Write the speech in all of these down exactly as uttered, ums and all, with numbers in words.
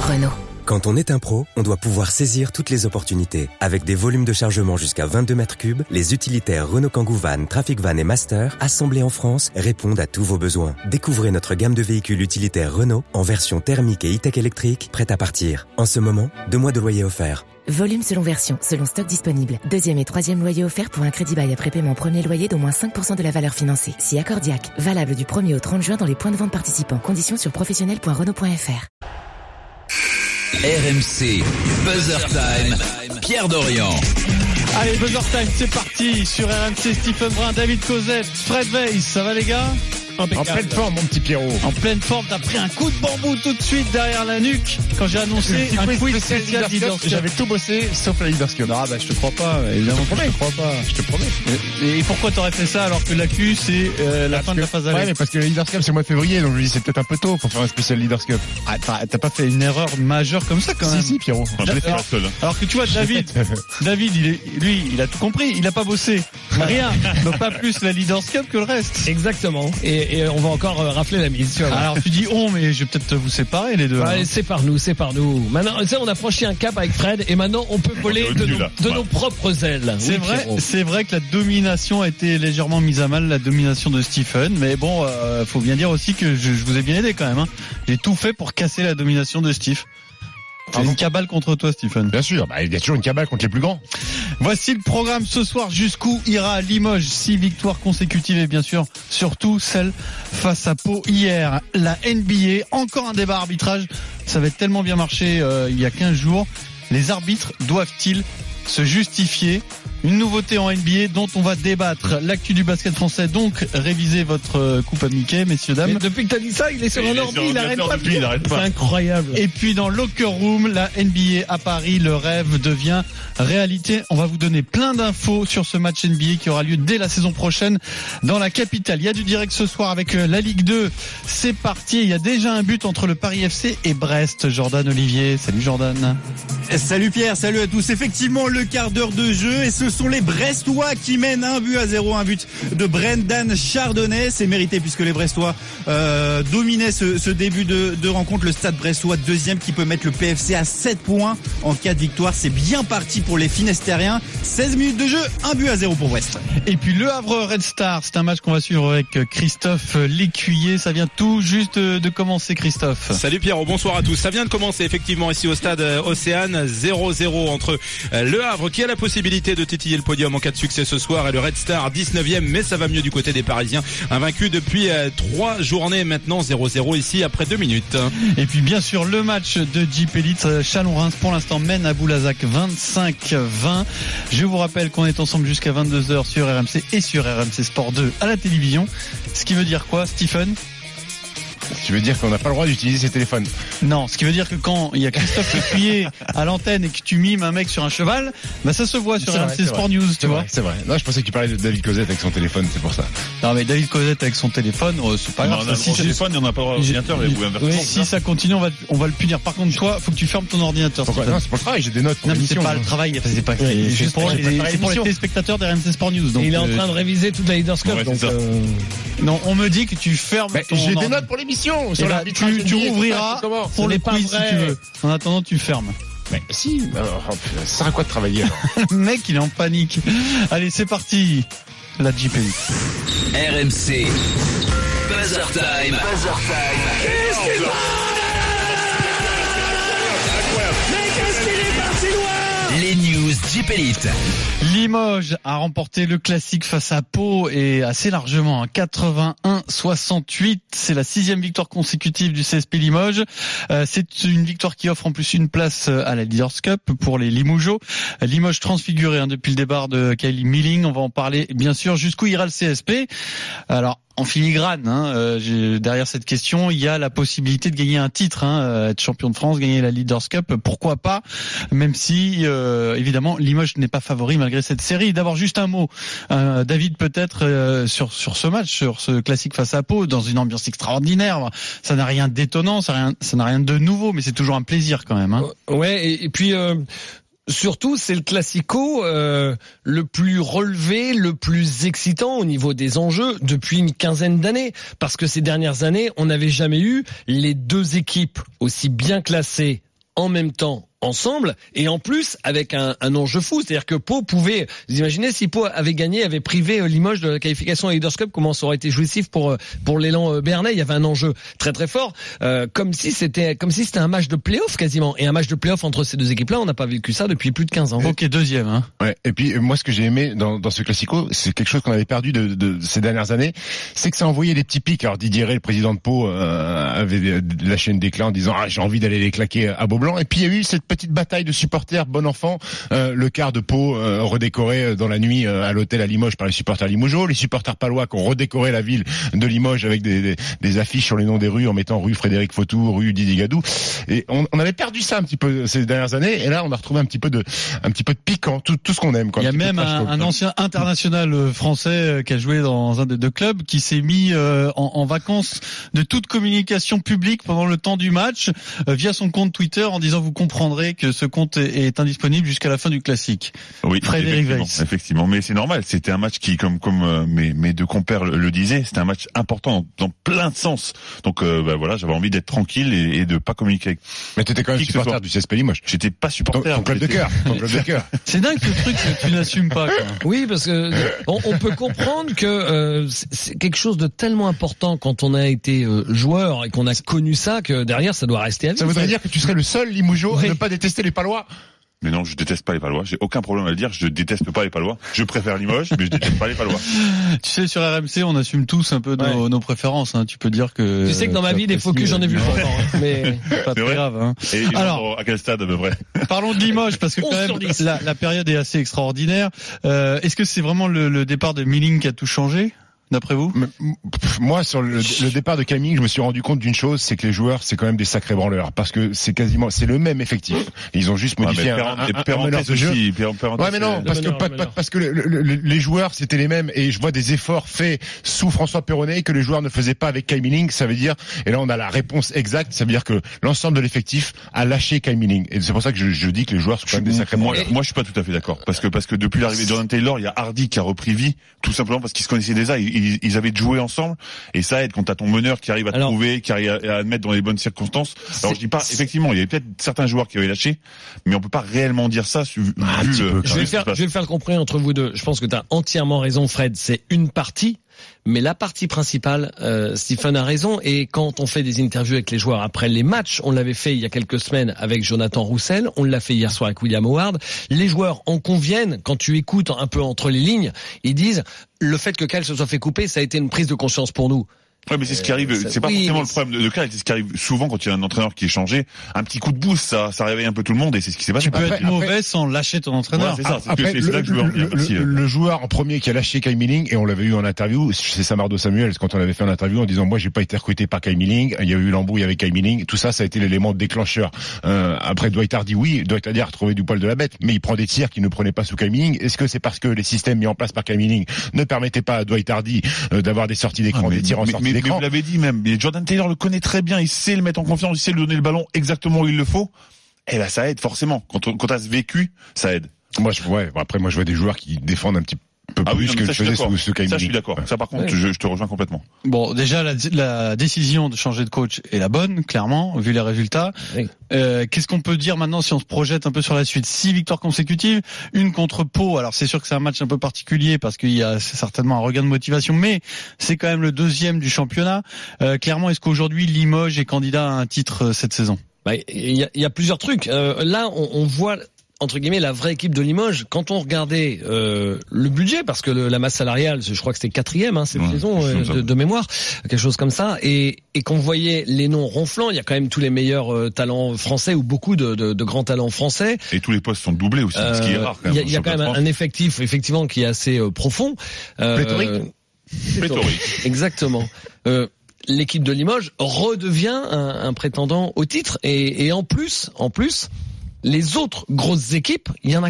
Renault. Quand on est un pro, on doit pouvoir saisir toutes les opportunités. Avec des volumes de chargement jusqu'à vingt-deux mètres cubes, les utilitaires Renault Kangoo Van, Trafic Van et Master, assemblés en France, répondent à tous vos besoins. Découvrez notre gamme de véhicules utilitaires Renault en version thermique et e-tech électrique, prête à partir. En ce moment, deux mois de loyer offert. Volume selon version, selon stock disponible. Deuxième et troisième loyer offert pour un crédit bail après paiement premier loyer d'au moins cinq pour cent de la valeur financée. Si accordiaque. Valable du premier au trente juin dans les points de vente participants. Conditions sur professionnel point renault point f r. R M C, Buzzer Time, Pierre Dorian. Allez, Buzzer Time, c'est parti sur R M C. Stephen Brun, David Cosette, Fred Weiss, ça va les gars? Impeccable. En pleine forme, mon petit Pierrot. En pleine forme, t'as pris un coup de bambou tout de suite derrière la nuque quand j'ai annoncé un quiz spécial Leaders Cup. J'avais tout bossé sauf la Leaders Cup. Ah bah je te crois pas, évidemment je te crois pas. Je te promets. Et, et pourquoi t'aurais fait ça alors que l'A Q c'est euh, la fin que, de la phase aller? Ouais, mais parce que la Leaders Cup c'est le mois de février, donc je me dis c'est peut-être un peu tôt pour faire un spécial Leaders Cup. Ah t'as, t'as pas fait une erreur majeure comme ça quand même? Si si Pierrot. Alors, alors, alors que tu vois David, David il est, lui il a tout compris, il a pas bossé. Rien. Donc pas plus la Leaders Cup que le reste. Exactement. Et, et on va encore rafler la mise. Tu vois. Alors tu dis on, mais je vais peut-être vous séparer les deux. Allez, sépare-nous, sépare-nous. Maintenant, tu sais, on a franchi un cap avec Fred et maintenant on peut voler de, nos, de nos propres ailes. C'est oui, vrai, Pierrot. C'est vrai que la domination a été légèrement mise à mal, la domination de Stephen. Mais bon, euh, faut bien dire aussi que je, je vous ai bien aidé quand même. Hein. J'ai tout fait pour casser la domination de Steve. C'est une cabale contre toi, Stephen. Bien sûr, bah, il y a toujours une cabale contre les plus grands. Voici le programme ce soir. Jusqu'où ira Limoges? Six victoires consécutives et bien sûr, surtout celle face à Pau hier. La N B A, encore un débat arbitrage. Ça avait tellement bien marché euh, il y a quinze jours. Les arbitres doivent-ils se justifier? Une nouveauté en N B A dont on va débattre. L'actu du basket français, donc révisez votre coupe à Mickey, messieurs, dames. Mais depuis que t'as dit ça, il est sur un ordi, il arrête pas. Depuis, il arrête pas. C'est incroyable. Et puis dans Locker Room, la N B A à Paris, le rêve devient réalité. On va vous donner plein d'infos sur ce match N B A qui aura lieu dès la saison prochaine dans la capitale. Il y a du direct ce soir avec la Ligue deux. C'est parti. Il y a déjà un but entre le Paris F C et Brest. Jordan Olivier. Salut Jordan. Salut Pierre, salut à tous. Effectivement, le quart d'heure de jeu et ce sont les Brestois qui mènent un but à zéro, un but de Brendan Chardonnay. C'est mérité puisque les Brestois euh, dominaient ce, ce début de, de rencontre. Le Stade Brestois deuxième qui peut mettre le P F C à sept points en cas de victoire. C'est bien parti pour les Finistériens. seize minutes de jeu, un but à zéro pour Brest. Et puis le Havre Red Star, c'est un match qu'on va suivre avec Christophe Lécuyer. Ça vient tout juste de commencer, Christophe. Salut Pierrot, bonsoir à tous. Ça vient de commencer effectivement ici au Stade Océane. zéro zéro entre le Havre qui a la possibilité de tétiller le podium en cas de succès ce soir et le Red Star dix-neuvième, mais ça va mieux du côté des Parisiens, invaincu depuis trois journées maintenant. Zéro zéro ici après deux minutes. Et puis bien sûr le match de Jeep Elite, Chalon-Reims pour l'instant mène à Boulazac vingt-cinq vingt. Je vous rappelle qu'on est ensemble jusqu'à vingt-deux heures sur R M C et sur R M C Sport deux à la télévision. Ce qui veut dire quoi, Stephen? Ce qui veut dire qu'on n'a pas le droit d'utiliser ses téléphones. Non, ce qui veut dire que quand il y a Christophe Lécuyer à l'antenne et que tu mimes un mec sur un cheval, bah ça se voit sur R M C Sport News, tu vois. C'est vrai. Non, je pensais que tu parlais de David Cosette avec son téléphone, c'est pour ça. Non, mais David Cosette avec son téléphone, c'est pas grave. On a si téléphone, il n'y en a pas d'ordinateur, mais vous oui, si ça continue, on va, on va le punir. Par contre, toi, faut que tu fermes ton ordinateur. Pourquoi? Non, c'est pour le travail, j'ai des notes pour non, mais l'émission. c'est pas le travail, c'est pas, c'est juste pour les, c'est pour les téléspectateurs de R M C Sport News. Donc, il est en train de réviser toute la Leaders Cup, donc, euh... non, on me dit que tu fermes ton j'ai des notes pour l'émission, sur la Tu, tu rouvriras pour le quiz si tu veux. En attendant, tu fermes. Mais si, alors, ça sert à quoi de travailler alors? Le mec, il est en panique. Allez, c'est parti. La Jeep Elite. R M C. Buzzer Time. Buzzer Time. Qu'est-ce qu'il va? Mais qu'est-ce qu'il est parti loin? Les news Jeep Elite. Limoges a remporté le classique face à Pau et assez largement, hein, quatre-vingt-un soixante-huit. C'est la sixième victoire consécutive du C S P Limoges. Euh, c'est une victoire qui offre en plus une place à la Leaders Cup pour les Limougeaux. Limoges transfiguré hein, depuis le départ de Kylie Milling. On va en parler bien sûr. Jusqu'où ira le C S P? Alors, en filigrane, hein, euh, derrière cette question, il y a la possibilité de gagner un titre, hein, être champion de France, gagner la Leaders Cup, pourquoi pas, même si euh, évidemment Limoges n'est pas favori malgré cette série. D'abord juste un mot, euh, David peut-être euh, sur sur ce match, sur ce classique face à Pau, dans une ambiance extraordinaire. Ça n'a rien d'étonnant, ça n'a rien, ça n'a rien de nouveau, mais c'est toujours un plaisir quand même. Hein. Ouais, et, et puis. Euh... Surtout, c'est le classico euh, le plus relevé, le plus excitant au niveau des enjeux depuis une quinzaine d'années. Parce que ces dernières années, on n'avait jamais eu les deux équipes aussi bien classées en même temps ensemble, et en plus avec un, un enjeu fou, c'est-à-dire que Pau pouvait, vous imaginez si Pau avait gagné, avait privé Limoges de la qualification à Leaders Cup, comment ça aurait été jouissif pour pour l'élan béarnais. Il y avait un enjeu très très fort, euh, comme si c'était comme si c'était un match de play-off quasiment, et un match de play-off entre ces deux équipes-là, on n'a pas vécu ça depuis plus de quinze ans. Ok, deuxième. Hein. Ouais. Et puis moi, ce que j'ai aimé dans, dans ce classico, c'est quelque chose qu'on avait perdu de, de ces dernières années, c'est que ça envoyait des petits pics. Alors Didier Rey, le président de Pau, euh, avait lâché une déclat en disant ah j'ai envie d'aller les claquer à Beaublanc. Et puis il y a eu cette petite bataille de supporters, bon enfant, euh, le quart de Pau euh, redécoré dans la nuit euh, à l'hôtel à Limoges par les supporters limougeaux, les supporters palois qui ont redécoré la ville de Limoges avec des, des, des affiches sur les noms des rues en mettant rue Frédéric Fautou, rue Didier Gadou. Et on, on avait perdu ça un petit peu ces dernières années, et là on a retrouvé un petit peu de un petit peu de piquant, tout, tout ce qu'on aime. Quoi, il y a même un, un ancien international français qui a joué dans un des deux clubs qui s'est mis euh, en, en vacances de toute communication publique pendant le temps du match euh, via son compte Twitter en disant vous comprendrez que ce compte est, est indisponible jusqu'à la fin du classique. Oui, Frédéric effectivement, Weiss. effectivement, mais c'est normal. C'était un match qui, comme comme euh, mes mes deux compères le, le disaient, c'était un match important dans, dans plein de sens. Donc euh, bah, voilà, j'avais envie d'être tranquille et, et de pas communiquer avec. Mais t'étais quand même supporter du C S P Limoges. J'étais pas supporter. Ton, ton club de cœur. Ton club de cœur. C'est dingue ce truc que tu n'assumes pas. Quoi. Oui, parce que on, on peut comprendre que euh, c'est quelque chose de tellement important quand on a été euh, joueur et qu'on a connu ça que derrière ça doit rester à vie. Ça voudrait dire que tu serais le seul Limougeau oui. à ne pas détester les Palois. Mais non, je déteste pas les Palois. J'ai aucun problème à le dire. Je déteste pas les Palois. Je préfère Limoges, mais je déteste pas les Palois. Tu sais, sur R M C, on assume tous un peu nos, ouais. nos préférences. Hein. Tu peux dire que. Tu sais que dans ma vie, des focus, j'en ai vu pourtant. Hein. Mais pas très grave. Hein. Et alors, à quel stade à peu près? Parlons de Limoges parce que quand même la, la période est assez extraordinaire. Euh, est-ce que c'est vraiment le, le départ de Milling qui a tout changé? D'après vous? Moi, sur le, le départ de Camille, je me suis rendu compte d'une chose, c'est que les joueurs, c'est quand même des sacrés branleurs, parce que c'est quasiment, c'est le même effectif. Ils ont juste modifié ouais, un, un, un, un meneur de jeu. Aussi, ouais, mais non, parce que pas, pas, parce que le, le, le, les joueurs, c'était les mêmes, et je vois des efforts faits sous François Perronnet que les joueurs ne faisaient pas avec Kai Milling. Ça veut dire, et là on a la réponse exacte, ça veut dire que l'ensemble de l'effectif a lâché Kai Milling, et c'est pour ça que je, je dis que les joueurs sont quand même des sacrés branleurs. Moi, moi, je suis pas tout à fait d'accord, parce que parce que depuis l'arrivée de Jordan Taylor, il y a Hardy qui a repris vie, tout simplement parce qu'ils se connaissaient déjà, ils, ils, ils avaient joué ensemble, et ça aide quand t'as ton meneur qui arrive à te Alors, trouver, qui arrive à, à te mettre dans les bonnes circonstances. Alors je dis pas, effectivement, il y avait peut-être certains joueurs qui avaient lâché, mais on peut pas réellement dire ça. Vu ah, le, peu, je vais faire, je vais faire le comprendre entre vous deux. Je pense que t'as entièrement raison, Fred. C'est une partie. Mais la partie principale, euh, Stephen a raison, et quand on fait des interviews avec les joueurs après les matchs, on l'avait fait il y a quelques semaines avec Jonathan Roussel, on l'a fait hier soir avec William Howard, les joueurs en conviennent, quand tu écoutes un peu entre les lignes, ils disent le fait que Kyle se soit fait couper, ça a été une prise de conscience pour nous. Ouais, mais c'est ce qui arrive. Euh, c'est pas oui, forcément le problème de, de Kyle, c'est ce qui arrive souvent quand il y a un entraîneur qui est changé. Un petit coup de boost, ça, ça réveille un peu tout le monde, et c'est ce qui s'est passé. Tu peux après, être mauvais après, sans lâcher ton entraîneur. Ouais, c'est ça. C'est après, que, le, c'est là que je veux en venir le, aussi. Le, le joueur en premier qui a lâché Kai Milling, et on l'avait eu en interview, c'est Samardo Samuels, quand on avait fait une interview en disant moi j'ai pas été recruté par Kai Milling, il y a eu l'embrouille avec Kai Milling, tout ça, ça a été l'élément déclencheur. Euh, après Dwight Hardy, oui, Dwight Hardy a retrouvé du poil de la bête, mais il prend des tirs qu'il ne prenait pas sous Kai Milling. Est-ce que c'est parce que les systèmes mis en place par Kai Milling ne permettaient pas à Dwight Hardy euh, d'avoir des sorties d'écran, ah, mais, des tirs en mais, sortie mais, d'écran? Mais vous l'avez dit même, Jordan Taylor le connaît très bien, il sait le mettre en confiance, il sait lui donner le ballon exactement où il le faut. Et ben ça aide forcément. Quand on, quand t'as ce vécu, ça aide. Moi je ouais, après moi je vois des joueurs qui défendent un petit peu ah plus oui, que je faisais sous ce Kai. Ça je suis d'accord. Ça par contre ouais. je, je te rejoins complètement. Bon, déjà la, la décision de changer de coach est la bonne, clairement, vu les résultats. Oui. Euh, qu'est-ce qu'on peut dire maintenant si on se projette un peu sur la suite? Six victoires consécutives, une contre Pau. Alors c'est sûr que c'est un match un peu particulier parce qu'il y a certainement un regain de motivation, mais c'est quand même le deuxième du championnat. Euh, clairement, est-ce qu'aujourd'hui Limoges est candidat à un titre cette saison? Bah, il y a, il y a plusieurs trucs. Euh, là, on, on voit entre guillemets la vraie équipe de Limoges. Quand on regardait euh, le budget, parce que le, la masse salariale, je crois que c'était quatrième hein, cette mmh, saison euh, de, de mémoire, quelque chose comme ça, et, et qu'on voyait les noms ronflants, il y a quand même tous les meilleurs euh, talents français ou beaucoup de, de, de grands talents français. Et tous les postes sont doublés aussi, euh, ce qui est rare. Il y a, y a quand même un, un effectif effectivement qui est assez euh, profond. Euh, Pléthorique. Pléthorique. Exactement. Euh, L'équipe de Limoges redevient un, un prétendant au titre, et, et en plus, en plus. Les autres grosses équipes, il y en a quand même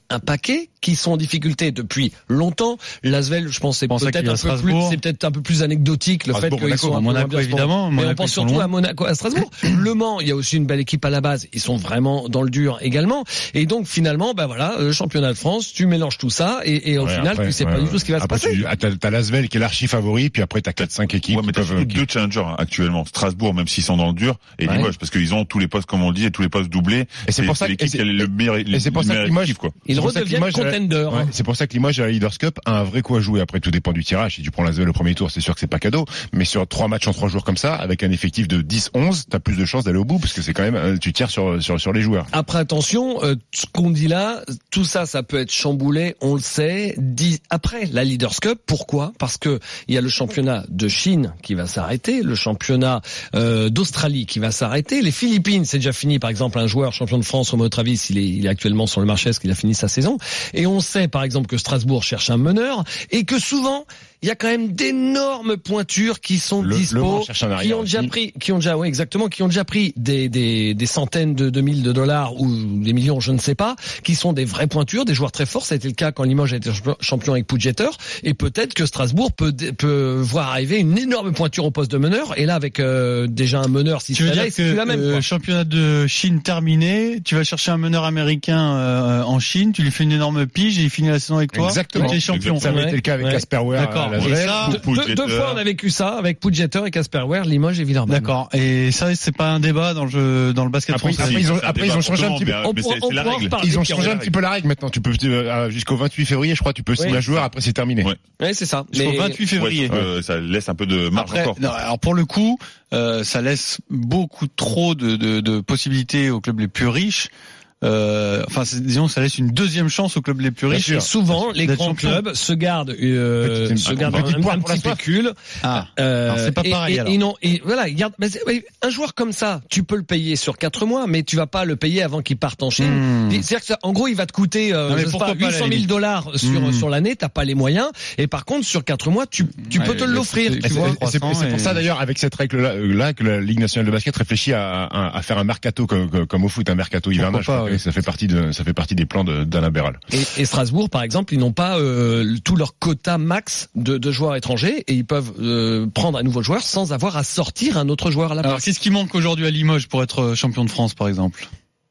un paquet qui sont en difficulté depuis longtemps. L'Asvel, je pense, c'est pense peut-être un peu plus, c'est peut-être un peu plus anecdotique le Strasbourg, fait qu'ils Monaco, sont un Monaco, peu moins bien évidemment, mais Monaco, on pense ils sont surtout loin. à Monaco, à Strasbourg. Le Mans, il y a aussi une belle équipe à la base. Ils sont vraiment dans le dur également. Et donc finalement, ben voilà, le championnat de France, tu mélanges tout ça et, et au Ouais, final, après, tu sais ouais, pas du ouais. tout ce qui va après, se passer. Tu, t'as, t'as l'Asvel qui est l'archi favori, puis après t'as quatre cinq équipes Ouais, mais qui t'as peuvent. surtout deux challengers hein, actuellement. Strasbourg, même s'ils sont dans le dur, et Ouais. Limoges, parce qu'ils ont tous les postes, comme on le dit, et tous les postes doublés. Et c'est pour ça que- l'équipe et c'est- qui a le meilleur, et c'est pour le ça que meilleur Limoges- équipe, quoi. Ils C'est pour ça que redeviennent Limoges, contenders. Ouais, hein. c'est pour ça que Limoges à la Leaders Cup a un vrai coup à jouer. Après, tout dépend du tirage. Si tu prends l'Asvel au premier tour, c'est sûr que c'est pas cadeau. Mais sur trois matchs en trois jours comme ça, avec un effectif de dix onze, t'as plus de chances d'aller au bout, parce que c'est quand même, euh, tu tires sur, sur, sur les joueurs. Après, attention, euh, ce qu'on dit là, tout ça, ça peut être chamboulé, on le sait. Dit après la Leaders Cup, pourquoi ? Parce que il y a le championnat de Chine qui va s'arrêter, le championnat euh, d'Australie qui va s'arrêter, les Philippines, c'est déjà fini. Par exemple, un joueur champion de France, Romain Travis, il est, il est actuellement sur le marché, est-ce qu'il a fini sa saison ? Et on sait, par exemple, que Strasbourg cherche un meneur et que souvent, il y a quand même d'énormes pointures qui sont Le- le dispo, Mans cherche un arrière qui ont déjà aussi. pris, qui ont déjà, oui, exactement, qui ont déjà pris des, des, des centaines de, de mille de dollars ou des millions, je ne sais pas, qui sont des vraies pointures, des joueurs très forts. Ça a été le cas quand Limoges a été champion avec Pujeter. Et peut-être que Strasbourg peut, peut voir arriver une énorme pointure au poste de meneur. Et là, avec euh, déjà un meneur, si Tu veux c'est dire là, c'est que la même. euh, quoi. championnat de Chine terminé, tu vas chercher un meneur américain euh, en Chine, tu lui fais une énorme pige et il finit la saison avec toi. Exactement. Tu es champion. Ça avait Ouais. été le cas avec Ouais. Casper Ware à D'accord. l'Asvel. Et ça, Deux, deux- deux fois, on a vécu ça avec Pujeter et Casper Ware, Limoges et Villeurbanne. D'accord. Et ça, c'est pas un débat dans le jeu, dans le basket Après, français. après, ils ont, C'est un après, débat ils ont pour changé tout un le petit peu. monde, On mais pourra- c'est on c'est la pourra en règle. reparler. Ils ont Pierrot. changé un petit peu la règle maintenant. Tu peux euh, jusqu'au vingt-huit février, je crois, tu peux signer Oui. un joueur. Après, c'est terminé. Ouais. Ouais, c'est ça. Jusqu'au Mais- vingt-huit février. Ouais, euh, ça laisse un peu de marge Après, encore. non, alors pour le coup, euh, ça laisse beaucoup trop de, de, de possibilités aux clubs les plus riches. Euh, enfin, c'est- disons, ça laisse une deuxième chance aux clubs les plus Bien riches. sûr. Et souvent, les D'être grands champion. clubs se gardent, euh, Petite- se un gardent petit un, poire un pour la petit soif. pécule. Ah, Euh, alors c'est pas et- pareil, et, alors. et non, et voilà, il garde, mais c'est- oui, un joueur comme ça, tu peux le payer sur quatre mois, mais tu vas pas le payer avant qu'il parte en Chine. Hmm. C'est-à-dire que ça, en gros, il va te coûter, euh, Non, mais je sais pourquoi pas, pas, à la huit cent mille limite dollars sur Hmm. sur l'année, t'as pas les moyens. Et par contre, sur quatre mois, tu tu Ouais, peux te mais l'offrir, c'est- tu Et vois. c'est- et c'est croissant c'est pour et- ça d'ailleurs, avec cette règle-là, euh, là, que la Ligue nationale de basket réfléchit à, à, à faire un mercato comme, comme- comme au foot, un mercato hivernal. Pourquoi pas, Je crois que oui. Ça fait partie de, ça fait partie des plans de- d'Alain Béral. Et, et Strasbourg, par exemple, ils n'ont pas euh, tout leur quota max de, de joueurs étrangers et ils peuvent euh, prendre un nouveau joueur sans avoir à sortir un autre joueur à la Alors, place. qu'est-ce qui manque aujourd'hui à Limoges pour être champion de France, par exemple?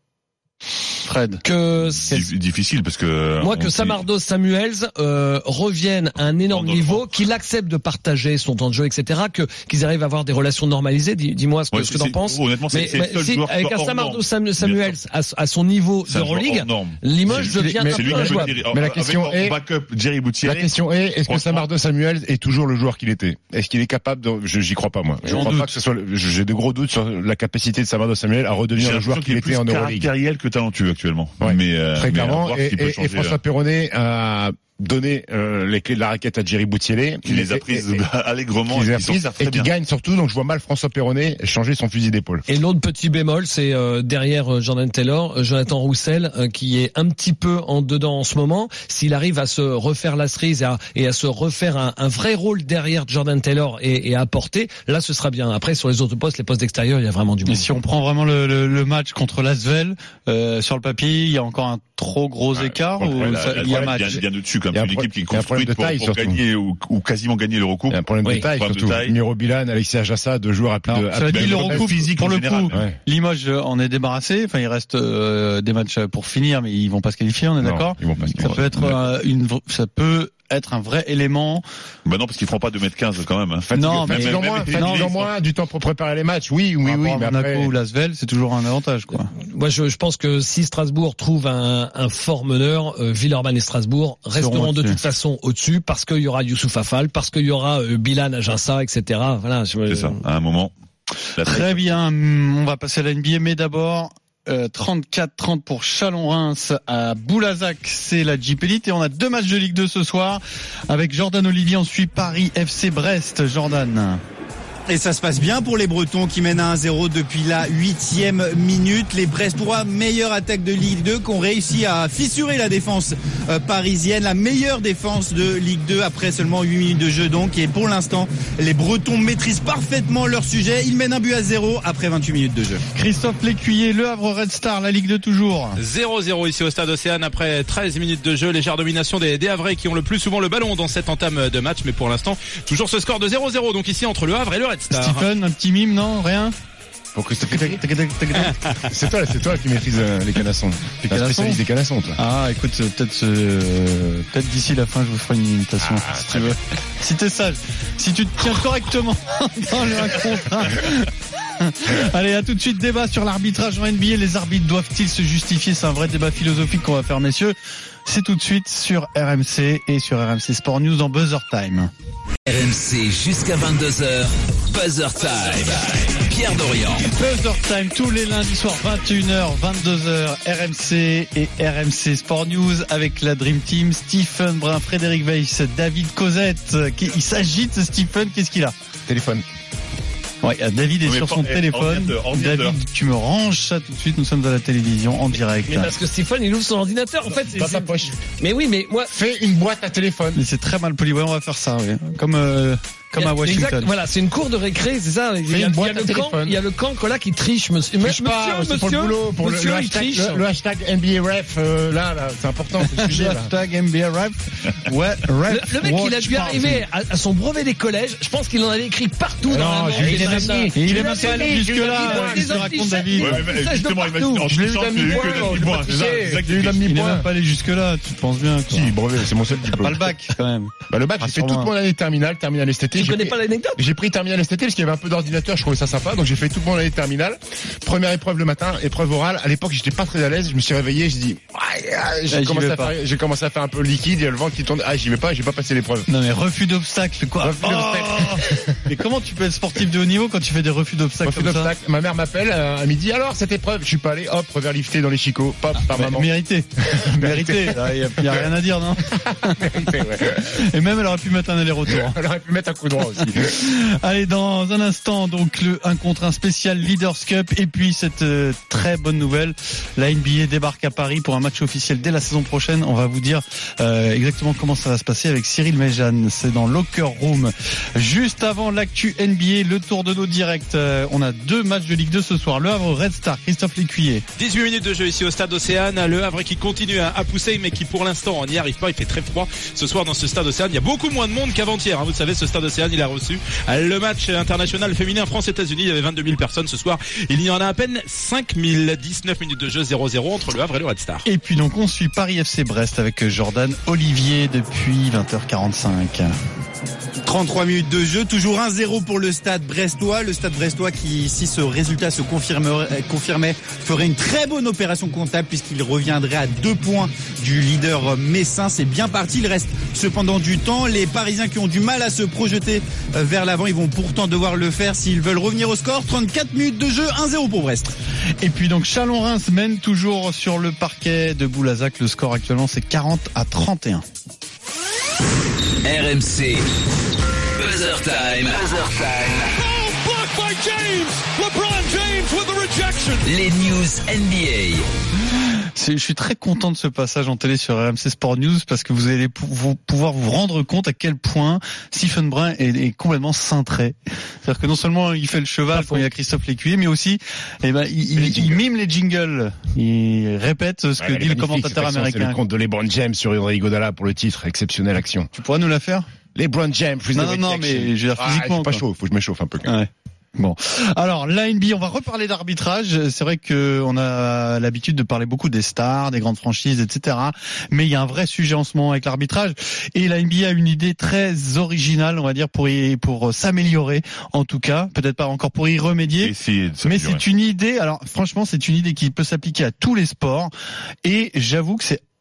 Fred. Que C'est difficile parce que Moi, on que dit- Samardos Samuels euh, revienne à un énorme Dans le niveau, vent. qu'il accepte de partager son temps de jeu, et cetera, que qu'ils arrivent à avoir des relations normalisées. Dis- Dis-moi ce que, Ouais, ce que c'est- t'en penses. honnêtement, c'est- Mais, c'est le mais seul si, joueur avec un hors Samardos norme. Sam- Bien Samuels à, à son niveau c'est un joueur d'Euroleague, hors norme. Limoges C'est- devient mais un c'est lui peu qui peut injouable. dire- Mais la avec question en est- backup Jerry La Boutier. question est, est-ce que Franchement- Samardo Samuel est toujours le joueur qu'il était? Est-ce qu'il est capable de, je, j'y crois pas, moi. Je J'en crois doute. pas que ce soit, le- j'ai de gros doutes sur la capacité de Samardo Samuel à redevenir le joueur qu'il était en Euroleague. Caractériel que talentueux actuellement. Ouais. Mais euh, Très mais à clairement. voir Et, ce qu'il peut et- et changer, François là. Perronnet a donné euh, les clés de la raquette à Jerry Boutielé. Qui les a prises Et- et- allègrement qui les et a qui s'en prises sert et très qui bien. gagne surtout. Donc je vois mal François Perronnet changer son fusil d'épaule. Et l'autre petit bémol, c'est euh, derrière euh, Jordan Taylor, euh, Jonathan Roussel, euh, qui est un petit peu en dedans en ce moment. S'il arrive à se refaire la cerise et à, et à se refaire un, un vrai rôle derrière Jordan Taylor et, et à apporter, là ce sera bien. Après sur les autres postes, les postes d'extérieur, il y a vraiment du Et monde. si on prend vraiment le, le, le match contre l'Asvel, euh, sur le papier, il y a encore un trop gros Ouais, écart ouais, ou la- ça- la- il y a la- match? bien, bien au-dessus quand Il y a même. un Une pro- équipe qui est il y a un problème construite de pour, taille, pour surtout. gagner ou, ou quasiment gagner l'Eurocoupe. Il y a un problème de Oui. taille, Problème de surtout. taille. Miro Bilan, Alexis Ajassa, deux joueurs à plus de, Alors, à cela plus dit, de- l'Eurocoupe, physique pour en le général. coup, Ouais. Limoges en est débarrassé. Enfin, il reste euh, des matchs pour finir, mais ils vont pas se qualifier, on est Non, d'accord? ils vont pas se Ça qualifier. peut être euh, une, ça peut être un vrai élément. Bah non, parce qu'ils feront pas deux mètres quinze quand même. Hein. Non, Même- mais- Fatigant même- moins, même- fatigant même- moins, du temps pour préparer les matchs. Oui, oui, Par oui, rapport mais à Monaco après. ou l'Asvel, c'est toujours un avantage, quoi. Moi, je, je pense que si Strasbourg trouve un, un fort meneur, euh, Villeurbanne et Strasbourg resteront de au-dessus. toute façon au-dessus parce qu'il y aura Youssouf Affal, parce qu'il y aura euh, Bilan Ajassa, et cetera. Voilà. Je, C'est ça, à un moment. La taille- Très bien, hum, on va passer à la N B A, mais d'abord, euh, trente-quatre trente pour Chalon-Reims à Boulazac, c'est la Jeep Elite et on a deux matchs de Ligue deux ce soir avec Jordan Olivier, on suit Paris F C Brest. Jordan. Et ça se passe bien pour les Bretons qui mènent à un zéro depuis la huitième minute. Les Brestois, meilleure attaque de Ligue deux, qui ont réussi à fissurer la défense euh, parisienne. La meilleure défense de Ligue deux après seulement huit minutes de jeu donc. Et pour l'instant, les Bretons maîtrisent parfaitement leur sujet. Ils mènent un but à zéro après vingt-huit minutes de jeu. Christophe Lécuyer, Le Havre Red Star, la Ligue deux toujours. zéro zéro ici au stade Océane après treize minutes de jeu. Légère domination des, des Havrais qui ont le plus souvent le ballon dans cette entame de match. Mais pour l'instant, toujours ce score de zéro zéro. Donc ici entre Le Havre et le Red Star. Stephen, un petit mime, non? Rien? Pour Christophe, c'est toi, c'est toi qui maîtrise euh, les canassons. T'es pas spécialiste des canassons, toi. Ah, écoute, peut-être, euh, peut-être d'ici la fin, je vous ferai une imitation, ah, si tu veux. Si t'es sage, si tu te tiens correctement dans le un contre un. Allez, à tout de suite, débat sur l'arbitrage en N B A. Les arbitres doivent-ils se justifier? C'est un vrai débat philosophique qu'on va faire, messieurs. C'est tout de suite sur R M C et sur R M C Sport News dans Buzzer Time. R M C jusqu'à vingt-deux heures, Buzzer Time. Pierre Dorian. Buzzer Time tous les lundis soirs, vingt et une heures, vingt-deux heures, R M C et R M C Sport News avec la Dream Team. Stephen Brun, Frédéric Weiss, David Cosette. Il s'agite, Stephen, qu'est-ce qu'il a? Téléphone. Ouais, David est oui, sur son eh, téléphone. Ordinateur, ordinateur. David, tu me ranges ça tout de suite. Nous sommes à la télévision en direct. Mais parce que Stéphane, il ouvre son ordinateur. En fait, c'est dans sa poche. Mais oui, mais moi, fais une boîte à téléphone. Mais c'est très mal poli. Ouais, on va faire ça. Oui. Comme euh, comme à Washington. Exact, voilà, c'est une cour de récré, c'est ça. Il y, a, il, y a le camp, il y a le camp là qui triche, monsieur. Triche pas, monsieur, c'est pour le boulot, pour monsieur, le, le, il hashtag, triche. le, le hashtag N B A ref, euh, là, là, c'est important. C'est le sujet, le hashtag N B A ref. Ouais, ref. Le, le mec, il a dû arriver à, à son brevet des collèges. Je pense qu'il en avait écrit partout non, dans la j'ai eu des amis. Il est même pas allé jusque-là. Il se raconte David. Ouais, mais justement, imagine, en trichant, tu n'as eu que deux points. C'est ça, c'est ça qui il est même pas allé jusque-là. Tu penses bien, quoi. Si, brevet, c'est mon seul T'as diplôme. pas le bac, quand même. Bah, le bac, j'ai fait toute mon année terminale, terminale S T T. Tu connais pas l'anecdote? J'ai pris terminale S T T parce qu'il y avait un peu d'ordinateur, je trouvais ça sympa, donc j'ai fait toute mon année terminale. Première épreuve le matin, épreuve orale. À l'époque, j'étais pas très à l'aise, je me suis réveillé, j'ai dit, j'ai commencé à faire, j'ai commencé à faire un peu liquide, il y a le vent qui tourne, ah, j'y vais pas, j'ai pas passé l'épreuve. Non, mais refus d'obstacle, quoi. Refus d'obstacle. Mais comment tu peux être sportif de haut niveau quand tu fais des refus d'obstacle Refus comme ça? d'obstacle. Ma mère m'appelle euh, à midi, alors cette épreuve, je suis pas allé, hop, revers lifté dans les chicots, pop, par maman. Mérité. Mérité. Il y, a, y a rien à dire, non? Mérité, ouais. Et même, elle aurait pu mettre un aller-retour. Elle aurait pu mettre un coup droit aussi. Allez, dans un instant, donc, le un contre un spécial Leaders Cup. Et puis, cette euh, très bonne nouvelle. La N B A débarque à Paris pour un match officiel dès la saison prochaine. On va vous dire euh, exactement comment ça va se passer avec Cyril Méjeanne. C'est dans Locker Room. Juste avant l'actu N B A, le tour de nos directs. Euh, on a deux matchs de Ligue deux ce soir. Le Havre Red Star, Christophe Lécuyer. dix-huit minutes de jeu ici au stade Océane. Le Havre qui continue à, à pousser, mais qui pour l'instant on n'y arrive pas. Il fait très froid ce soir dans ce stade Océane. Il y a beaucoup moins de monde qu'avant-hier. Vous savez, ce stade Océane, il a reçu le match international féminin France-États-Unis. Il y avait vingt-deux mille personnes ce soir. Il y en a à peine cinq mille. dix-neuf minutes de jeu, zéro zéro entre le Havre et le Red Star. Et puis donc on suit Paris F C Brest avec Jordan Olivier depuis vingt heures quarante-cinq. trente-trois minutes de jeu, toujours un zéro pour le stade brestois. Le stade brestois qui, si ce résultat se confirmerait, confirmait, ferait une très bonne opération comptable puisqu'il reviendrait à deux points du leader messin. C'est bien parti, il reste cependant du temps. Les Parisiens qui ont du mal à se projeter vers l'avant, ils vont pourtant devoir le faire s'ils veulent revenir au score. trente-quatre minutes de jeu, un zéro pour Brest. Et puis donc Chalon-Reims mène toujours sur le parquet de Boulazac. Le score actuellement c'est quarante à trente et un. R M C Buzzer Time. Buzzer Time. Oh, blocked by James. LeBron James with the rejection. Les news N B A. C'est, je suis très content de ce passage en télé sur R M C Sport News parce que vous allez pou- vous pouvoir vous rendre compte à quel point Stephen Brun est, est complètement cintré. C'est-à-dire que non seulement il fait le cheval quand il y a Christophe Lécuyer, mais aussi, eh ben, il, il, il mime les jingles. Il répète ce que ouais, dit le commentateur américain. C'est le compte de LeBron James sur Udry Godala pour le titre. Exceptionnelle action. Tu pourras nous la faire? LeBron James. Non, non, non, mais je veux dire ah, physiquement. Je suis pas chaud, faut que je m'échauffe un peu. Quand même. Ouais. Bon, alors la N B A, on va reparler d'arbitrage. C'est vrai que on a l'habitude de parler beaucoup des stars, des grandes franchises, et cetera. Mais il y a un vrai sujet en ce moment avec l'arbitrage. Et la N B A a une idée très originale, on va dire, pour y, pour s'améliorer. En tout cas, peut-être pas encore pour y remédier. Mais c'est une idée. Alors franchement, c'est une idée qui peut s'appliquer à tous les sports. Et j'avoue que c'est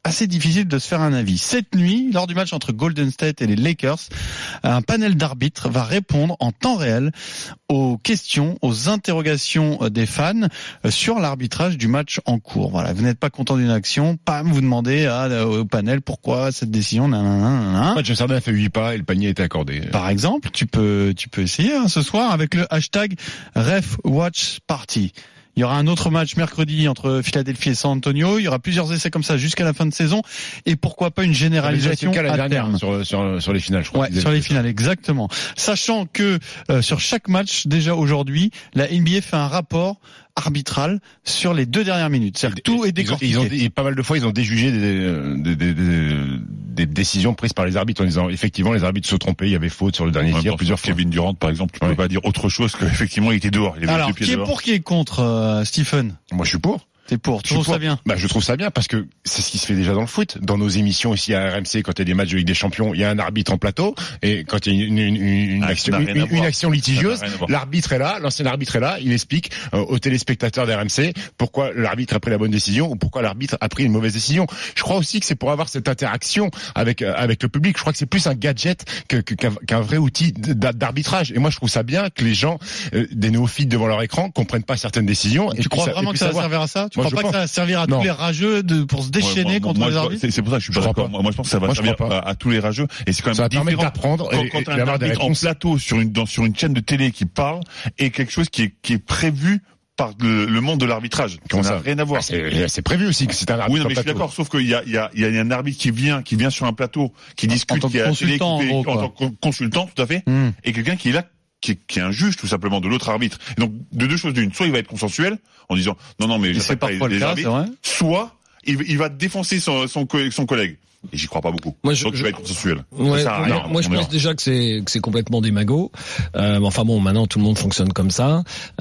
assez difficile de se faire un avis. Cette nuit, lors du match entre Golden State et les Lakers, un panel d'arbitres va répondre en temps réel aux questions, aux interrogations des fans sur l'arbitrage du match en cours. Voilà, vous n'êtes pas content d'une action, pam, vous demandez à, au panel pourquoi cette décision. Le match Chardonnay a fait huit pas et le panier a été accordé. Par exemple, tu peux, tu peux essayer hein, ce soir avec le hashtag Ref Watch Party. Il y aura un autre match mercredi entre Philadelphie et San Antonio. Il y aura plusieurs essais comme ça jusqu'à la fin de saison. Et pourquoi pas une généralisation à à terme. Sur, sur, sur les finales, je crois. Ouais, sur les finales, exactement. Sachant que euh, sur chaque match, déjà aujourd'hui, la N B A fait un rapport arbitral sur les deux dernières minutes. C'est-à-dire que tout est décortiqué. Ils ont, ils ont, pas mal de fois, ils ont déjugé des, des, des, des, des décisions prises par les arbitres en disant effectivement les arbitres se trompaient, il y avait faute sur le dernier tir. Plusieurs fois. Kevin Durant, par exemple, tu ouais. peux pas dire autre chose qu'effectivement il était dehors. Il avait Alors, deux pieds qui est dehors. pour, qui est contre, euh, Stephen? Moi, je suis pour. T'es pour, tu trouves ça bien? Bah, je trouve ça bien parce que c'est ce qui se fait déjà dans le foot. Dans nos émissions ici à R M C, quand il y a des matchs de Ligue des Champions, il y a un arbitre en plateau et quand il y a une, une, une, une, ah, action, une, une, une action litigieuse, l'arbitre est là, l'ancien arbitre est là, il explique euh, aux téléspectateurs d'R M C pourquoi l'arbitre a pris la bonne décision ou pourquoi l'arbitre a pris une mauvaise décision. Je crois aussi que c'est pour avoir cette interaction avec euh, avec le public. Je crois que c'est plus un gadget que, que, qu'un, qu'un vrai outil d'arbitrage. Et moi, je trouve ça bien que les gens, euh, des néophytes devant leur écran, comprennent pas certaines décisions. Et tu crois vraiment que ça va servir à ça? Tu crois pas que ça va servir à tous les rageux de, pour se déchaîner ouais, moi, contre moi, les arbitres? c'est, c'est pour ça que je suis pas d'accord. Moi, moi, je pense que ça va moi, servir à, à tous les rageux. Et c'est quand même ça va différent permettre d'apprendre quand, et, quand et, un et d'avoir des arbitre en plateau sur une, dans, sur une chaîne de télé qui parle et quelque chose qui est, qui est prévu par le, le monde de l'arbitrage. Comment ça ça n'a rien à voir. Ah, c'est, c'est prévu aussi que c'est un arbitre. Oui, non, mais je suis d'accord, sauf qu'il y a, il y a, il y a un arbitre qui vient, qui vient sur un plateau, qui discute, en qui est à la télé, qui fait, en, en tant que consultant, tout à fait, mmh. et quelqu'un qui est là, qui est, qui est un juge, tout simplement, de l'autre arbitre. Et donc, de deux choses d'une. Soit il va être consensuel, en disant, non, non, mais je sais pas les, les cas, arbitres. Soit, il, il va défoncer son, son, son collègue. Et j'y crois pas beaucoup. Moi, je, donc, je, il va être consensuel. Ouais, ça non, moi, je pense déjà que c'est, que c'est complètement démago. Euh, enfin bon, maintenant, tout le monde fonctionne comme ça.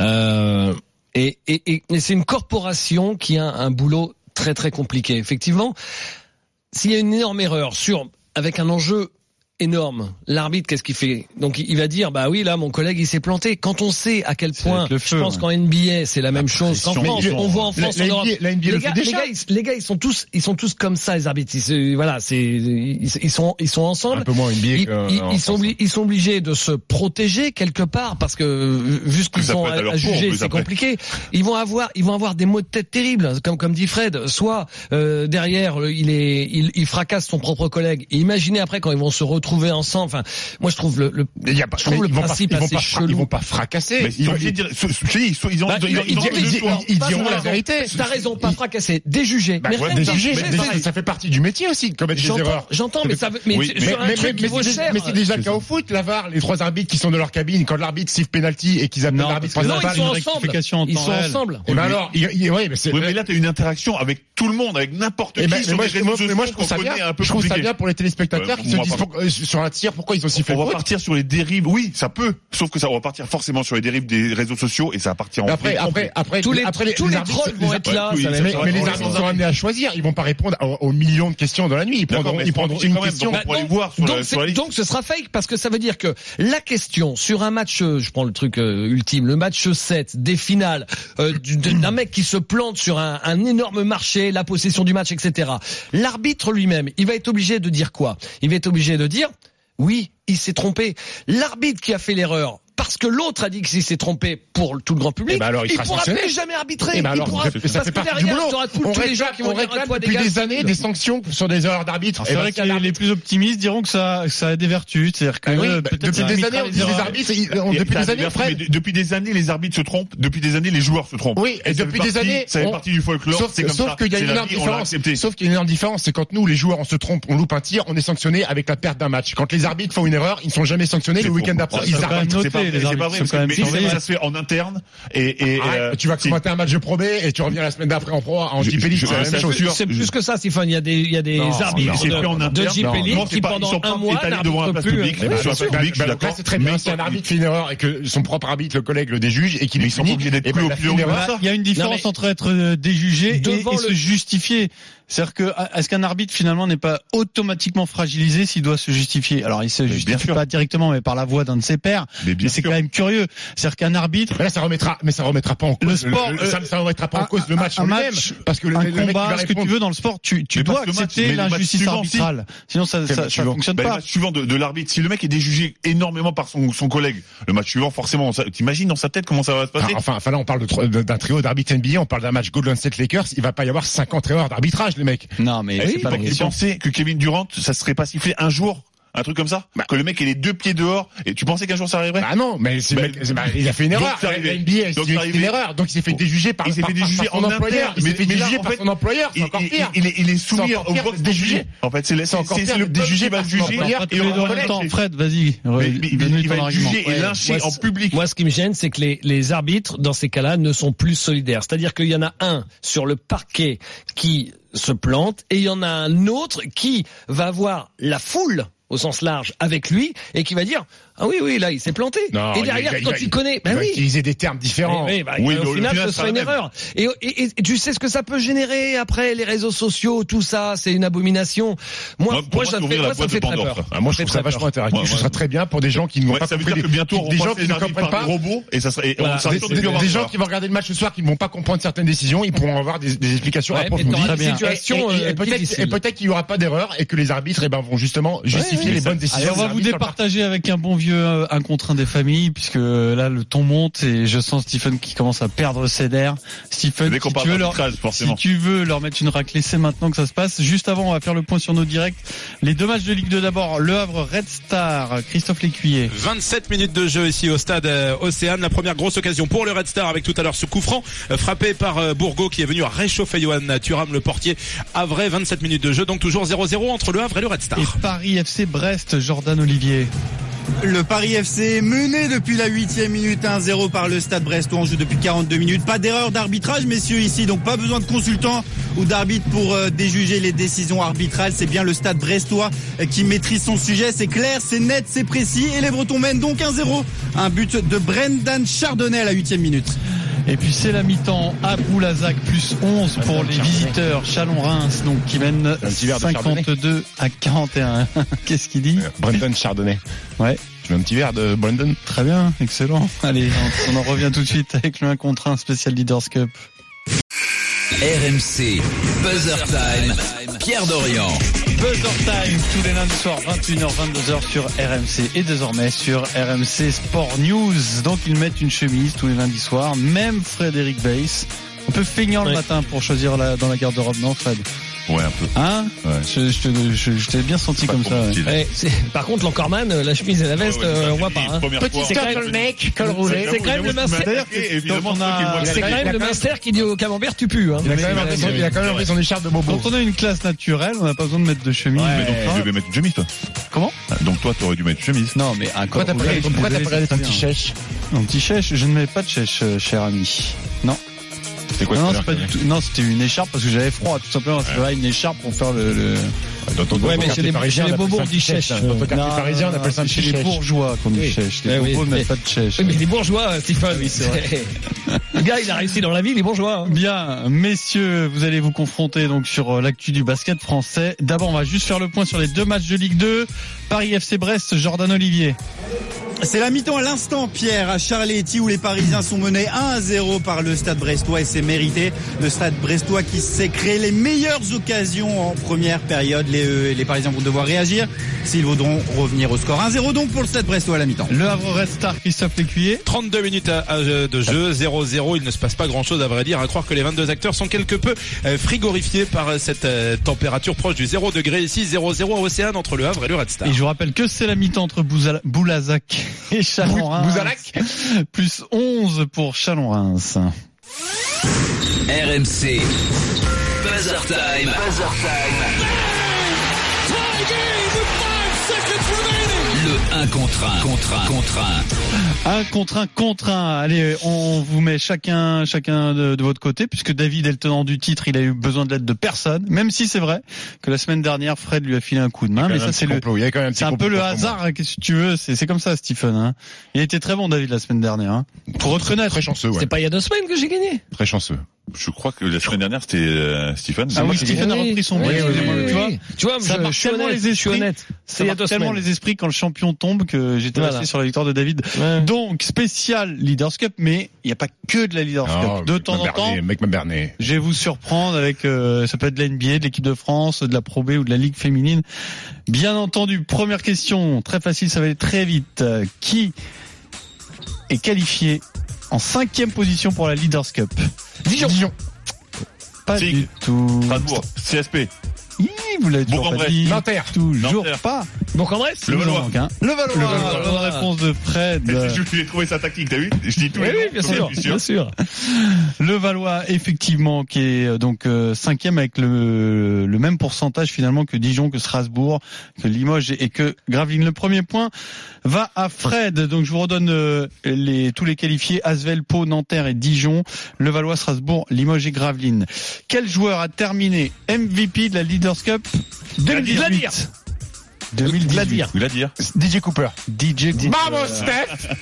Euh, et, et, et, et c'est une corporation qui a un boulot très, très compliqué. Effectivement, s'il y a une énorme erreur sur, avec un enjeu énorme. L'arbitre, qu'est-ce qu'il fait? Donc, il va dire, bah oui, là, mon collègue, il s'est planté. Quand on sait à quel point, feu, je pense ouais. qu'en N B A, c'est la, la même chose qu'en France. On voit en France, en Europe. La N B A, les, gars, les, gars, ils, les gars, ils sont tous, ils sont tous comme ça, les arbitres. Ils, voilà, c'est, ils, ils sont, ils sont ensemble. Un peu moins N B A ils, que, ils, ils sont, ils sont obligés de se protéger quelque part parce que, vu ce qu'ils ont à, à juger, c'est après. compliqué. Ils vont avoir, ils vont avoir des maux de tête terribles, comme, comme dit Fred. Soit, euh, derrière, il est, il, il fracasse son propre collègue. Et imaginez après quand ils vont se retrouver ensemble. Enfin, moi, je trouve le, le, il y a pas, je trouve le principe pas, ils assez vont pas, chelou. Ils vont pas fracasser. Mais ils, ils, dire, ils, ils, ont, bah, ils, ils, ils, ils, ils diront la vérité. T'as raison, pas fracasser, déjuger. Bah, mais ouais, déjuger, mais ça fait partie du métier aussi de commettre des erreurs. J'entends, mais ça, mais oui, sur mais, un truc qui vaut cher. Mais c'est déjà le cas au foot, la V A R, les trois arbitres qui sont dans leur cabine, quand l'arbitre siffle penalty et qu'ils appellent l'arbitre principal, ils sont ensemble. Ils sont ensemble. Et ben alors, ouais, mais c'est. Oui, mais là t'as une interaction avec tout le monde, avec n'importe qui. Mais moi, je trouve ça bien. Je trouve ça bien pour les téléspectateurs qui se disent sur un tir, pourquoi ils ont sifflé. On va partir sur les dérives, oui, ça peut. Sauf que ça, on va partir forcément sur les dérives des réseaux sociaux et ça va partir en après, après, après, tous les, après, tous les, les trolls vont être là. Oui, mais, mais les arbitres sont amenés à choisir. Ils vont pas répondre aux, aux millions de questions dans la nuit. Ils prendront, ils prendront une question pour aller voir sur donc, la, sur la liste. Donc, ce sera fake parce que ça veut dire que la question sur un match, je prends le truc euh, ultime, le match sept des finales, euh, d'un mec qui se plante sur un, un énorme marché, la possession du match, et cetera. L'arbitre lui-même, il va être obligé de dire quoi? Il va être obligé de dire oui, il s'est trompé. L'arbitre qui a fait l'erreur, parce que l'autre a dit qu'il s'est trompé pour tout le grand public, bah alors, il, il pourra plus jamais arbitrer. Bah alors, il pourra, ça parce fait que partie derrière, du boulot. t'auras tous les gens qui vont dire à toi depuis des années des sanctions sur des erreurs d'arbitre. C'est vrai que les, les plus optimistes diront que ça, ça a des vertus. C'est-à-dire que ah oui, euh, bah, depuis des années, les arbitres, depuis des années, Fred, depuis des années, les arbitres se trompent. Depuis des années, les joueurs se trompent. Oui, et depuis des années, ça fait partie du folklore. Sauf qu'il y a une énorme différence. Sauf qu'il y a une énorme différence, c'est quand nous, les joueurs, on se trompe, on loupe un tir, on est sanctionné avec la perte d'un match. Quand les arbitres font une erreur, ils ne sont jamais sanctionnés le week-end d'après. Ils arbitrent. C'est pas vrai. Ça se fait en interne et, et euh, tu vas commenter un match de Pro B et tu reviens la semaine d'après en Pro en J P League, c'est la même chose. C'est plus que ça, Stéphane. Il y a des, il y a des arbitres de J P League qui pendant un mois n'arbitrent plus. C'est très bien si un arbitre fait une erreur et que son propre arbitre, le collègue, le déjuge et qu'il est fini. Il y a une différence entre être déjugé et se justifier. C'est-à-dire que est-ce qu'un arbitre finalement n'est pas automatiquement fragilisé s'il doit se justifier? Alors il se justifie pas directement, mais par la voix d'un de ses pairs. Mais, mais c'est sûr. Quand même curieux. C'est-à-dire qu'un arbitre. Mais là, ça remettra, mais ça remettra pas en cause le sport. Le, le, ça, ça remettra pas en cause le match en lui-même, parce que le, un le combat, mec qui va ce que tu veux dans le sport, tu, tu dois accepter l'injustice arbitrale. Sinon ça, ça, ça fonctionne bah, pas. Le match suivant de, de l'arbitre, si le mec est déjugé énormément par son, son collègue, le match suivant, forcément, ça, t'imagines dans sa tête comment ça va se passer? Enfin, enfin là, on parle de, d'un trio d'arbitres N B A, on parle d'un match Golden State Lakers, il va pas y avoir cinquante erreurs d'arbitrage, les mecs. Non, mais c'est pas la question. Vous pensez que Kevin Durant, ça serait pas sifflé un jour? Un truc comme ça, bah, que le mec ait les deux pieds dehors, et tu pensais qu'un jour ça arriverait? Ah non, mais c'est bah, mec, bah, il a fait une erreur. La N B A, il a fait une erreur, donc il s'est fait déjuger par, il s'est fait déjuger par, par son employeur. Il s'est fait déjuger par son employeur. C'est encore pire. Il est, il est soumis au box déjugé. En fait, c'est, c'est encore pire. Le déjugé va juger. Et en même temps, Fred, vas-y. Il va juger et lyncher en public. Moi, ce qui me gêne, c'est que les, les arbitres, dans ces cas-là, ne sont plus solidaires. C'est-à-dire qu'il y en a un sur le parquet qui se plante, et il y en a un autre qui va avoir la foule au sens large avec lui et qui va dire ah oui oui là il s'est planté non, et derrière il, il, quand il, il connaît ben il oui va utiliser des termes différents et, oui, bah, oui, au final ce sera une erreur et, et, et tu sais ce que ça peut générer après les réseaux sociaux tout ça c'est une abomination moi moi, moi ça me fait, moi, ça me fait très peur ah, moi je trouve ça vachement intéressant ouais, ce sera très bien pour des gens qui ne vont pas ça veut dire que bientôt des gens qui ne comprennent pas robots et ça serait des gens qui vont regarder le match ce soir qui ne vont pas comprendre certaines décisions ils pourront avoir des explications approfondies et peut-être qu'il y aura pas d'erreur et que les arbitres vont justement justifier les bonnes décisions. On va vous départager avec un bon vieux un contre un des familles, puisque là le ton monte et je sens Stephen qui commence à perdre ses nerfs. Stephen, si tu, veux leur, si tu veux leur mettre une raclée, c'est maintenant que ça se passe. Juste avant, on va faire le point sur nos directs. Les deux matchs de Ligue deux d'abord. Le Havre Red Star, Christophe Lécuyer. vingt-sept minutes de jeu ici au stade Océane. La première grosse occasion pour le Red Star avec tout à l'heure ce coup franc frappé par Bourgault qui est venu à réchauffer Johan Thuram, le portier. Havre, vingt-sept minutes de jeu, donc toujours zéro zéro entre le Havre et le Red Star. Et Paris F C Brest, Jordan Olivier. Le Paris F C est mené depuis la huitième minute un zéro par le Stade Brestois. On joue depuis quarante-deux minutes. Pas d'erreur d'arbitrage, messieurs, ici. Donc pas besoin de consultants ou d'arbitres pour euh, déjuger les décisions arbitrales. C'est bien le Stade Brestois euh, qui maîtrise son sujet. C'est clair, c'est net, c'est précis. Et les Bretons mènent donc un zéro. Un but de Brendan Chardonnay à la huitième minute. Et puis c'est la mi-temps à Boulazac, plus onze pour les visiteurs. Chalon-Reims, donc qui mène cinquante-deux à quarante et un. Qu'est-ce qu'il dit? Brendan Chardonnay. Ouais. Tu veux un petit verre de Brendan? Très bien, excellent. Allez, on, on en revient tout de suite avec le un contre un spécial Leaders Cup. R M C, Buzzer Time, Pierre Dorian. Buzzer Time, tous les lundis soirs, vingt et une heures, vingt-deux heures sur R M C et désormais sur R M C Sport News. Donc ils mettent une chemise tous les lundis soirs, même Frédéric Weiss. Un peu feignant ouais. le matin pour choisir la, dans la garde-robe, non Fred? Ouais, un peu. Hein ouais. Je, je, je, je t'ai bien senti comme ça. Ouais. Ouais, c'est, par contre, l'encorman, la chemise et la veste, ouais, ouais, euh, on voit pas. Hein. Petit turtleneck, col roulé. C'est quand même le master. C'est quand même le master qui dit au camembert, tu pues. Hein. Il a quand même pris, il a quand même pris son écharpe de bobo. Quand on a une classe naturelle, on n'a pas besoin de mettre de chemise. Ouais, mais donc tu devais mettre une chemise, toi. Comment? Donc toi, t'aurais dû mettre une chemise. Non, mais un col roulé. Pourquoi t'as pas regardé ton petit chèche? Mon petit chèche, je ne mets pas de chèche, cher ami. Non. C'était quoi? Non, non, c'est pas du tout. Non, c'était une écharpe parce que j'avais froid, tout simplement. Ouais. C'est vrai, une écharpe pour faire le. le... Dans ton ouais, mais chez les parisiens, les bobos, on dit chèche. Dans ton quartier parisien, on appelle ça un chez les bourgeois qu'on dit chèche. Les bobos ne mettent pas de chèche. Oui, mais les bourgeois, Stephen. Oui, c'est vrai. Le gars, il a réussi dans la vie, les bourgeois. Bien, messieurs, vous allez vous confronter donc sur l'actu du basket français. D'abord, on va juste faire le point sur les deux matchs de Ligue deux. Paris F C Brest, Jordan Olivier. C'est la mi-temps à l'instant, Pierre, à Charletti, où les Parisiens sont menés un à zéro par le Stade Brestois et c'est mérité. Le Stade Brestois qui s'est créé les meilleures occasions en première période. Les, euh, les Parisiens vont devoir réagir s'ils voudront revenir au score. un zéro donc pour le Stade Brestois à la mi-temps. Le Havre Red Star, Christophe Lécuyer. trente-deux minutes à, à, de jeu, zéro zéro. Il ne se passe pas grand-chose à vrai dire. À croire que les vingt-deux acteurs sont quelque peu euh, frigorifiés par cette euh, température proche du zéro degré ici. zéro zéro à Océane entre le Havre et le Red Star. Et je vous rappelle que c'est la mi-temps entre Bouzal- Boulazac et Chalon-Reims. Bouzalac. Plus onze pour Chalon-Reims. R M C, Buzzer Time. Buzzer Time. Le un contre un, contre un, contre un. Un contre un, contre un. Allez, on vous met chacun, chacun de, de votre côté, puisque David est le tenant du titre, il a eu besoin de l'aide de personne, même si c'est vrai que la semaine dernière, Fred lui a filé un coup de main, mais ça c'est le, un c'est un peu le hasard, qu'est-ce que tu veux, c'est, c'est comme ça, Stephen, hein. Il a été très bon, David, la semaine dernière, hein. Pour reconnaître. Très chanceux, ouais. C'est pas il y a deux semaines que j'ai gagné. Très chanceux. Je crois que la semaine dernière c'était euh, Stephen. Ah oui, Stephen a repris son oui, but. oui, oui, Tu vois, oui. Tu vois, ça je, marque je suis tellement honnête, les je suis esprits. honnête. Ça C'est il y a marque deux tellement semaines. les esprits quand le champion tombe que j'étais Voilà. resté sur la victoire de David. Ouais. Donc spécial Leaders Cup, mais il n'y a pas que de la Leaders Oh, Cup. De temps en temps, mec m'a berné. je vais vous surprendre avec, euh, ça peut être de la N B A, de l'équipe de France, de la Pro B ou de la Ligue féminine. Bien entendu, première question, très facile, ça va aller très vite. Euh, qui est qualifié en cinquième position pour la Leaders Cup? Dijon. Dijon. Pas Si. du tout. Strasbourg, C S P. Hi, vous l'avez toujours pas Bourg-en-Bresse. dit. Nanterre. Toujours Nanterre. pas. Bourg-en-Bresse. Le Valois. Hein. Le Valois. Le Valois. Bonne réponse de Fred. Je lui ai trouvé sa tactique, t'as vu? Je dis tous Oui, les oui, noms, bien comme sûr, je suis bien sûr. Le Valois, effectivement, qui est euh, donc euh, cinquième avec le, le même pourcentage finalement que Dijon, que Strasbourg, que Limoges et que Gravelines. Le premier point va à Fred. Donc je vous redonne euh, les tous les qualifiés: Asvel, Pau, Nanterre et Dijon. Le Valois, Strasbourg, Limoges et Gravelines. Quel joueur a terminé M V P de la Leaders Cup deux mille dix-huit? deux mille dix-huit. Gladir. Gladir. D J Cooper. D J Cooper. Vamos, Steph.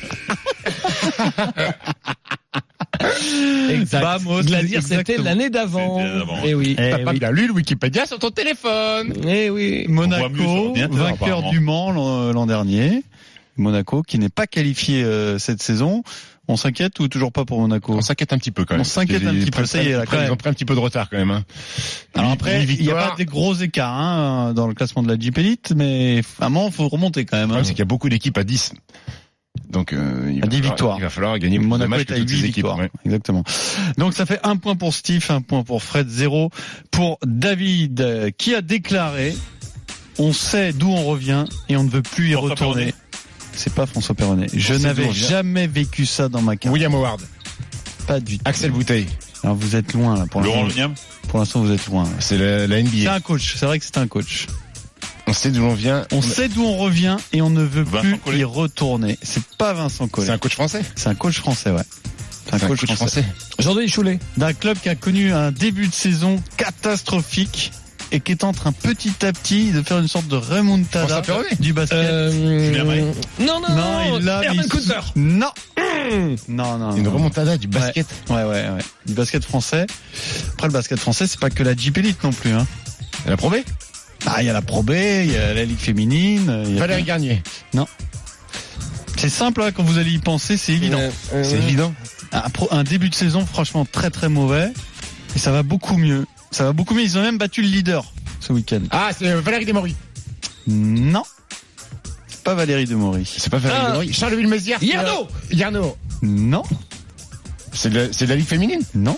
Exact. Vamos, Gladir, c'était exactement. l'année d'avant. C'était l'année d'avant. Eh oui. Eh T'as pas oui. bien lu le Wikipédia sur ton téléphone. Eh oui. On voit mieux sur Monaco, l'ordinateur, vainqueur apparemment. du Mans l'an l'an dernier. Monaco qui n'est pas qualifié euh, cette saison. On s'inquiète ou toujours pas pour Monaco? On s'inquiète un petit peu quand même. On s'inquiète un Ils petit peu, prennent- ça y est, là, quand Ils même. ont pris un petit peu de retard quand même. Hein. Alors Huit- après, huit il n'y a victoires. pas des gros écarts hein, dans le classement de la Jeep Elite, mais à un moment, il faut remonter quand même. Le Hein. problème, c'est qu'il y a beaucoup d'équipes à dix. Donc, euh, il, À va dix falloir, victoires. il va falloir gagner plus de Monaco matchs est que à toutes huit ces équipes. victoires. Ouais. Exactement. Donc ça fait un point pour Steve, un point pour Fred, zéro pour David, euh, qui a déclaré: on sait d'où on revient et on ne veut plus y François retourner. Perronnet. C'est pas François Perronnet. Je On sait n'avais d'où on vient. jamais vécu ça dans ma carrière. William Howard. Pas du tout. Axel Bouteille. Alors vous êtes loin là. Pour Laurent l'instant, Leniam. pour l'instant vous êtes loin. C'est la, la N B C'est A. un coach. C'est vrai que c'est un coach. On sait d'où on vient. On sait d'où on revient et on ne veut Vincent plus Collet. y retourner. C'est pas Vincent Collet. C'est un coach français. C'est un coach français, ouais. C'est un C'est un coach, coach français. français. Jean-Denis Choulet. D'un club qui a connu un début de saison catastrophique et qui est en train petit à petit de faire une sorte de remontada François Perronnet. du basket. Euh... Julien May. Non, non, non, il l'a. Herman mais- Coulter. Non. Non, non. Une non. remontada du basket. Ouais, ouais, ouais. Du basket français. Après, le basket français, c'est pas que la Jeep Elite non plus, hein. Elle a prouvé. Ah, il y a la Pro B, il y a la Ligue féminine. il y a Valérie Garnier. C'est simple, hein, quand vous allez y penser, c'est évident. Euh, euh, C'est évident. Un, pro- un début de saison franchement très très mauvais. Et ça va beaucoup mieux. Ça va beaucoup mieux. Ils ont même battu le leader ce week-end. Ah, c'est euh, Valérie Desmory. Non. C'est pas Valérie Demory. C'est pas Valérie Ah. Desmory. Charleville Mézières. Yarno. Yarno. Non. C'est de, la- c'est de la Ligue féminine. Non.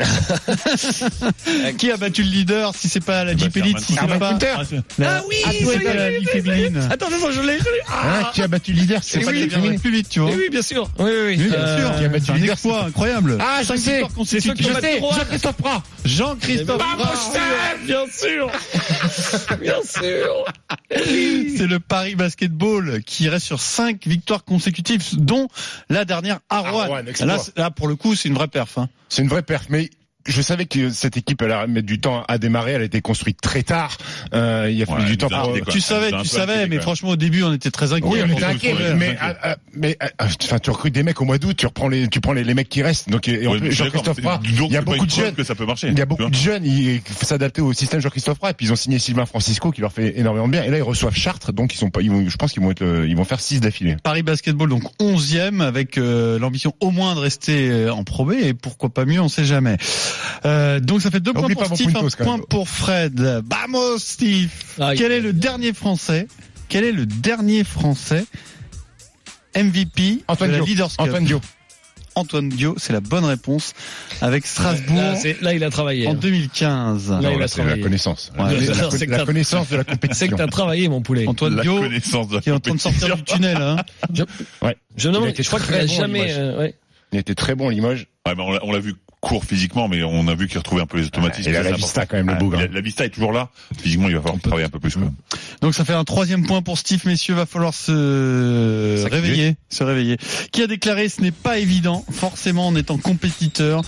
Qui a battu le leader si c'est pas la Bah, Jeep c'est Elite, Herman si c'est Herman pas Coulter. la, Ah oui, si c'est oui, pas oui, la oui, Ligue oui, féminine. Attends, non, je l'ai, je l'ai. Hein, Ah. qui a battu le leader. C'est C'est pas pas qui la Ligue féminine. plus vite, tu vois. Oui, oui, bien sûr. Oui, oui, oui. Oui, bien Euh, sûr. qui a battu C'est le un leader, exploit c'est- incroyable. Ah, je Cinq sais. victoires C'est consécutives. ceux qui Je ont battu sais. Roanne. Jean-Christophe Prat. Jean-Christophe Vamos, Prat. Steph, bien sûr. Bien sûr. C'est le Paris Basketball qui reste sur cinq victoires consécutives, dont la dernière à À Rouen. Rouen, exploit. Là, c'est- là, pour le coup, c'est une vraie perf. Hein. C'est une vraie perf, mais je savais que cette équipe allait mettre du temps à démarrer. Elle a été construite très tard. Euh, il a fallu Ouais, du temps bizarre, pour. c'était quoi. Tu savais, C'est un tu peu savais, inquiété, mais quand franchement, au début, on était très inquiets. Oui, on Pour était le inquiets, problème. mais, ah, ah, mais, ah, enfin, tu recrutes des mecs au mois d'août, tu reprends les, tu prends les, les mecs qui restent. Donc, et en Ouais, plus, je suis Jean-Christophe d'accord, Prat, c'est- donc il y a c'est pas beaucoup une de preuve jeunes. que ça peut marcher. Il y a Tu beaucoup vois. de jeunes, il faut s'adapter au système Jean-Christophe Prat. Et puis ils ont signé Sylvain Francisco qui leur fait énormément de bien. Et là, ils reçoivent Chartres, donc ils sont pas, ils vont, je pense qu'ils vont être, le- ils vont faire six d'affilée. Paris Basketball, donc onzième, avec euh, l'ambition au moins de rester euh, en Pro B, et pourquoi pas mieux, on sait jamais. Euh, donc ça fait deux points Oublie pour pas mon Steve, un Puntos, quand point même. pour Fred. Vamos, Steve. Aïe. Quel est le dernier Français Quel est le dernier Français M V P Antoine de la Dio. Leaders Cup? Antoine Dio. Antoine Dio, c'est la bonne réponse, avec Strasbourg Là, c'est- là, il a travaillé. en hein. deux mille quinze. Là, Non, il là, a c'est la travaillé. connaissance. Ouais, La- c'est- la, c'est que la t'as- connaissance de la C'est que compétition. t'as travaillé, mon poulet. Antoine La Dio, connaissance de la qui est en train de sortir du tunnel. Hein. Ouais. Je me Il a demande, été je crois qu'il très a bon, jamais, Limoges. euh, ouais. Il était très bon, Limoges. Ouais, mais on l'a- on l'a vu court physiquement, mais on a vu qu'il retrouvait un peu les automatismes. Et là, C'est la important. vista, quand même, le Ah, bougre. La, la vista est toujours là. Physiquement, il va falloir travailler un peu plus. Quoi. Donc ça fait un troisième point pour Steve, messieurs, va falloir se S'activer. réveiller, se réveiller. Qui a déclaré: ce n'est pas évident, forcément en étant compétiteur,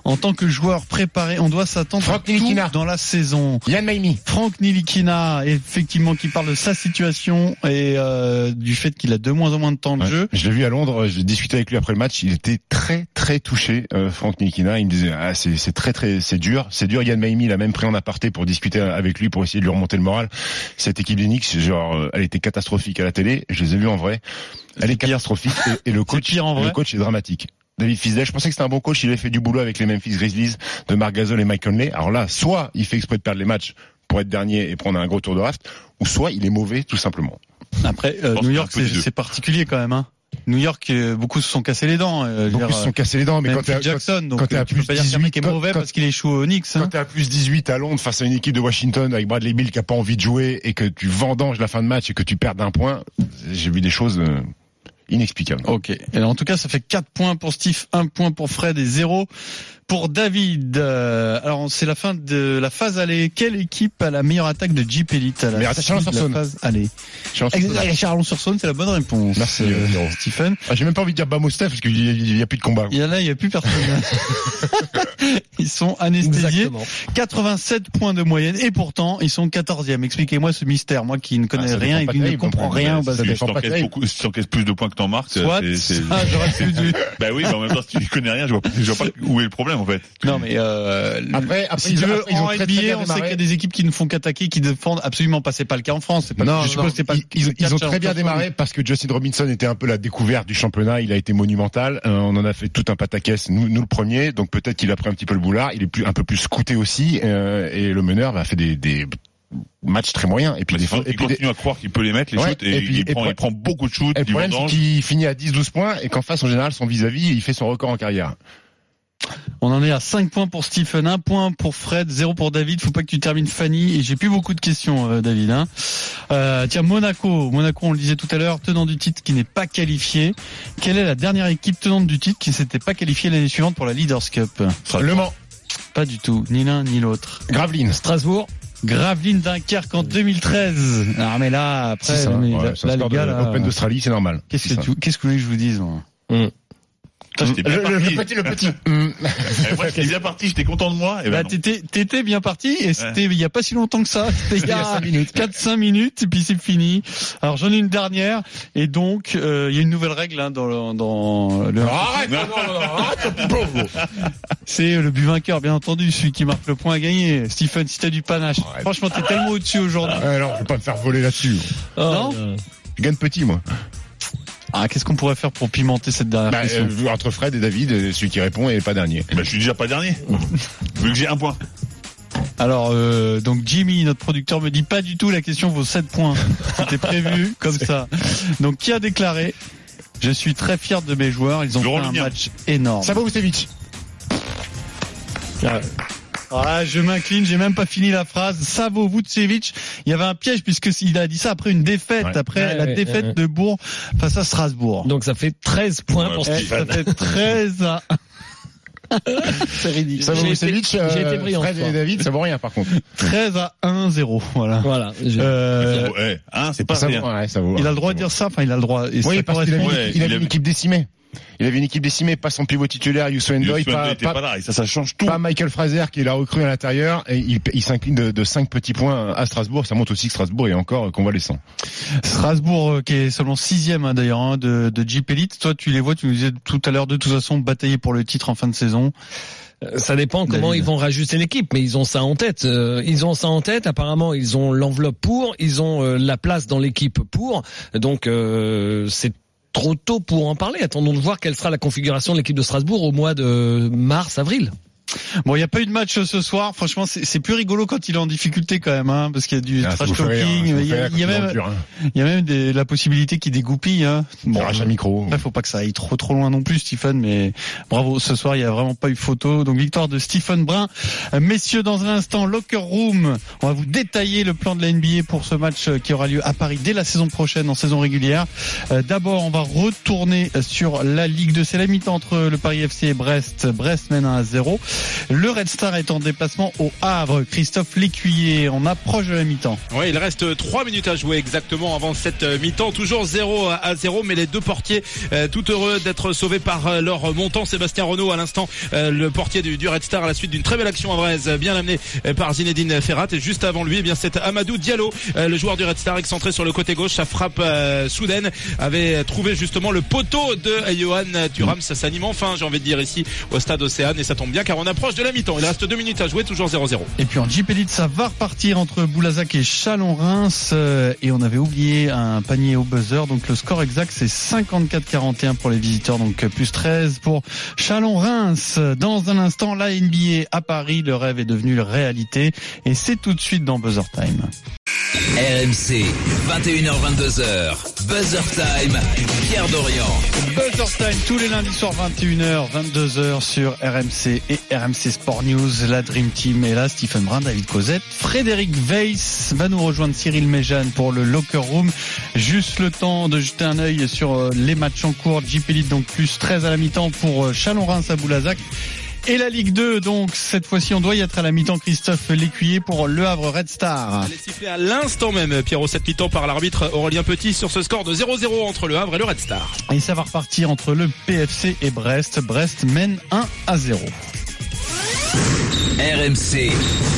en tant que joueur préparé, on doit s'attendre Franck à tout Nilikina. dans la saison. Yann Maimi. Franck Nilikina, effectivement, qui parle de sa situation et euh, du fait qu'il a de moins en moins de temps de Ouais. jeu. Je l'ai vu à Londres, j'ai discuté avec lui après le match, il était très très touché, euh, Franck Nilikina. Il me disait ah c'est c'est très très c'est dur, c'est dur. Yann Maimi l'a même pris en aparté pour discuter avec lui pour essayer de lui remonter le moral. Cette équipe des Knicks, genre euh, elle était catastrophique à la télé, je les ai vus en vrai. Elle est catastrophique et, et le coach pire en vrai. le coach est dramatique. David Fizdale, je pensais que c'était un bon coach, il avait fait du boulot avec les Memphis Grizzlies de Marc Gasol et Mike Conley. Alors là, soit il fait exprès de perdre les matchs pour être dernier et prendre un gros tour de draft, ou soit il est mauvais tout simplement. Après, euh, New York, c'est, c'est particulier quand même. Hein. New York, euh, beaucoup se sont cassés les dents. Euh, Beaucoup se sont cassés les dents, mais quand t'es à, Jackson, quand, donc quand t'es à tu plus peux pas dire qu'un mec est quand, mauvais quand, parce qu'il échoue au Knicks. Hein. Quand t'es à plus dix-huit à Londres face à une équipe de Washington avec Bradley Beal qui a pas envie de jouer et que tu vendanges la fin de match et que tu perds d'un point, j'ai vu des choses euh, inexplicables. Ok. Et en tout cas, ça fait quatre points pour Steve, un point pour Fred et zéro pour David. Euh, alors, c'est la fin de la phase aller. Quelle équipe a la meilleure attaque de Jeep Elite à la Mais Chalon-sur-Saône. phase aller? Chalon-sur-Saône, c'est la bonne réponse. Merci, euh, euh, Stephen. Ah, j'ai même pas envie de dire Bamostef parce qu'il y, y, y a plus de combat. Il y en a, il y a plus personne. Ils sont anesthésiés. Exactement. quatre-vingt-sept points de moyenne et pourtant ils sont quatorzième. Expliquez-moi ce mystère, moi qui ne connais Ah, rien et qui ne comprends rien au Ça basket. dépend pas de beaucoup, si t'encaisses plus de points que t'en marques, Soit, c'est, c'est, ça, j'aurais pu dire. bah oui, mais en même temps, si tu connais rien, je vois, je vois pas où est le problème, en fait. Non, mais, euh, Après, après, si ils tu ont- veux, après, ils ont en très, N B A, très bien on sait démarré. qu'il y a des équipes qui ne font qu'attaquer, qui défendent absolument pas. C'est pas le cas en France. C'est pas, Non, je suppose non, que c'est pas ils, le ils, cas ils ont de très bien Chalon-sur-Saône. démarré parce que Justin Robinson était un peu la découverte du championnat. Il a été monumental. Euh, on en a fait tout un pataquès. Nous, nous le premier. Donc peut-être qu'il a pris un petit peu le boulard. Il est plus un peu plus scouté aussi. Euh, et le meneur va fait des, des matchs très moyens. Et puis Bah, des il, faut- fois, et il puis des- continue à croire qu'il peut les mettre, les Ouais, shoots, et, et puis- il, et prend, pour- il prend beaucoup de shoots, et le du problème, c'est vendange. qu'il finit à dix douze points et qu'en face, en général, son vis-à-vis, il fait son record en carrière. On en est à cinq points pour Stephen, un point pour Fred, zéro pour David. Faut pas que tu termines Fanny. Et j'ai plus beaucoup de questions, euh, David. Hein. Euh, tiens, Monaco. Monaco, on le disait tout à l'heure, tenant du titre qui n'est pas qualifié. Quelle est la dernière équipe tenante du titre qui s'était pas qualifiée l'année suivante pour la Leaders Cup? Le Mans. Pas du tout, ni l'un ni l'autre. Gravelines. Strasbourg. Gravelines Dunkerque en deux mille treize. Ah mais là, après, C'est ça, mais ouais, là, c'est un là, score les gars, de là, Open d'Australie, c'est normal. qu'est-ce C'est que ça. tu, qu'est-ce que vous voulez que je vous dise, moi? Putain, j'étais bien Le, le- parti. le petit, le petit. Eh, moi, j'étais bien parti, j'étais content de moi. Et ben Bah, non. t'étais, t'étais bien parti et c'était il y a pas si longtemps que ça. C'était il y a quatre cinq minutes et puis c'est fini. Alors j'en ai une dernière et donc euh, il y a une nouvelle règle hein, dans le, dans le. Arrête, non, non, non, arrête, pauvre. C'est le but vainqueur bien entendu, celui qui marque le point à gagner. Stephen, si t'as du panache. Arrête. Franchement, t'es tellement au-dessus aujourd'hui. Alors, je vais pas me faire voler là-dessus. Non Je gagne petit, moi. Ah, qu'est-ce qu'on pourrait faire pour pimenter cette dernière Bah, question? euh, entre Fred et David, euh, celui qui répond est pas dernier. Bah, je suis déjà pas dernier. Vu que j'ai un point. Alors, euh, donc Jimmy, notre producteur, me dit pas du tout, la question vaut sept points. C'était prévu comme ça. Donc, qui a déclaré: je suis très fier de mes joueurs, ils ont Laurent fait un Lumière. match énorme. Savo Vucevic. Ah, je m'incline, j'ai même pas fini la phrase. Savo Vucevic, il y avait un piège puisque il a dit ça après une défaite, Ouais. après Ouais, la ouais, défaite ouais. de Bourg face à Strasbourg. Donc ça fait treize points Ouais, pour Eh, Stephen. ça fait treize à c'est ridicule. Savo J'ai été- Vucevic, j'ai été brillant, Fred ce soir. et David, ça vaut rien par contre. treize à un zéro, voilà. Voilà. j'ai- Euh, Ouais, hein, c'est pas Ça rien. vaut, ouais, ça vaut. il a le droit de dire ça, enfin il a le droit. Et Oui, ça parce qu'il avait, correspond- Ouais, il avait il une avait- équipe décimée. Il avait une équipe décimée, pas son pivot titulaire, Youssou N'Doye, Youssou pas, N'Doye était pas, pas là, et ça, ça change tout. pas Michael Fraser qui est la recrue à l'intérieur, et il, il s'incline de, de cinq petits points à Strasbourg. Ça montre aussi que Strasbourg est encore convalescent. Strasbourg euh, qui est seulement sixième hein, d'ailleurs hein, de, de Jeep Elite. Toi tu les vois, tu nous disais tout à l'heure de toute façon batailler pour le titre en fin de saison. Euh, Ça dépend comment David. ils vont rajuster l'équipe, mais ils ont ça en tête. Euh, ils ont ça en tête. Apparemment, ils ont l'enveloppe pour, ils ont euh, la place dans l'équipe pour. Donc, euh, c'est trop tôt pour en parler. Attendons de voir quelle sera la configuration de l'équipe de Strasbourg au mois de mars, avril. Bon, il n'y a pas eu de match ce soir. Franchement, c'est c'est plus rigolo quand il est en difficulté quand même, hein, parce qu'il y a du Ah, ça trash vous fait rire, hein, talking. ça vous Il y fait a, rire il y a quand ils même, endurent, hein. il y a même des, la possibilité qu'il dégoupille. Hein. Il arrache un micro. Après, faut pas que ça aille trop trop loin non plus, Stephen. Mais bravo, ce soir, il y a vraiment pas eu photo. Donc victoire de Stephen Brun. Euh, Messieurs, dans un instant, Locker Room. On va vous détailler le plan de la N B A pour ce match qui aura lieu à Paris dès la saison prochaine, en saison régulière. Euh, D'abord, on va retourner sur la Ligue deux. C'est la mi-temps entre le Paris F C et Brest. Brest mène un à zéro. Le Red Star est en déplacement au Havre. Christophe Lécuyer, on approche de la mi-temps. Oui, il reste trois minutes à jouer exactement avant cette mi-temps. Toujours zéro à zéro, mais les deux portiers euh, tout heureux d'être sauvés par euh, leur montant. Sébastien Renaud à l'instant, euh, le portier du, du Red Star à la suite d'une très belle action à Vraise, bien amené euh, par Zinedine Ferrat. Et juste avant lui, eh bien c'est Amadou Diallo, euh, le joueur du Red Star excentré sur le côté gauche. Sa frappe euh, soudaine avait trouvé justement le poteau de Johan Thuram. Ça s'anime enfin, j'ai envie de dire, ici au stade Océane, et ça tombe bien car on approche de la mi-temps. Il reste deux minutes à jouer, toujours zéro zéro. Et puis en Jeep Elite, ça va repartir entre Boulazac et Chalon-Reims, euh, et on avait oublié un panier au buzzer, donc le score exact c'est cinquante-quatre quarante et un pour les visiteurs, donc plus treize pour Chalon-Reims. Dans un instant, la N B A à Paris, le rêve est devenu réalité, et c'est tout de suite dans Buzzer Time. R M C, vingt et une heures vingt-deux heures, Buzzer Time, Pierre Dorian. Buzzer Time tous les lundis soirs vingt et une heures vingt-deux heures sur R M C et R M C Sport News. La Dream Team est là, Stephen Brun, David Cosette, Frédéric Weiss va nous rejoindre, Cyril Méjeanne pour le Locker Room. Juste le temps de jeter un œil sur les matchs en cours. Jeep Elite donc plus treize à la mi-temps pour Chalon-Reims à Boulazac. Et la Ligue deux, donc, cette fois-ci, on doit y être à la mi-temps. Christophe Lécuyer pour Le Havre Red Star. Elle est sifflée à l'instant même, Pierrot, cette mi-temps par l'arbitre Aurélien Petit sur ce score de zéro zéro entre Le Havre et le Red Star. Et ça va repartir entre le P F C et Brest. Brest mène un à zéro. R M C.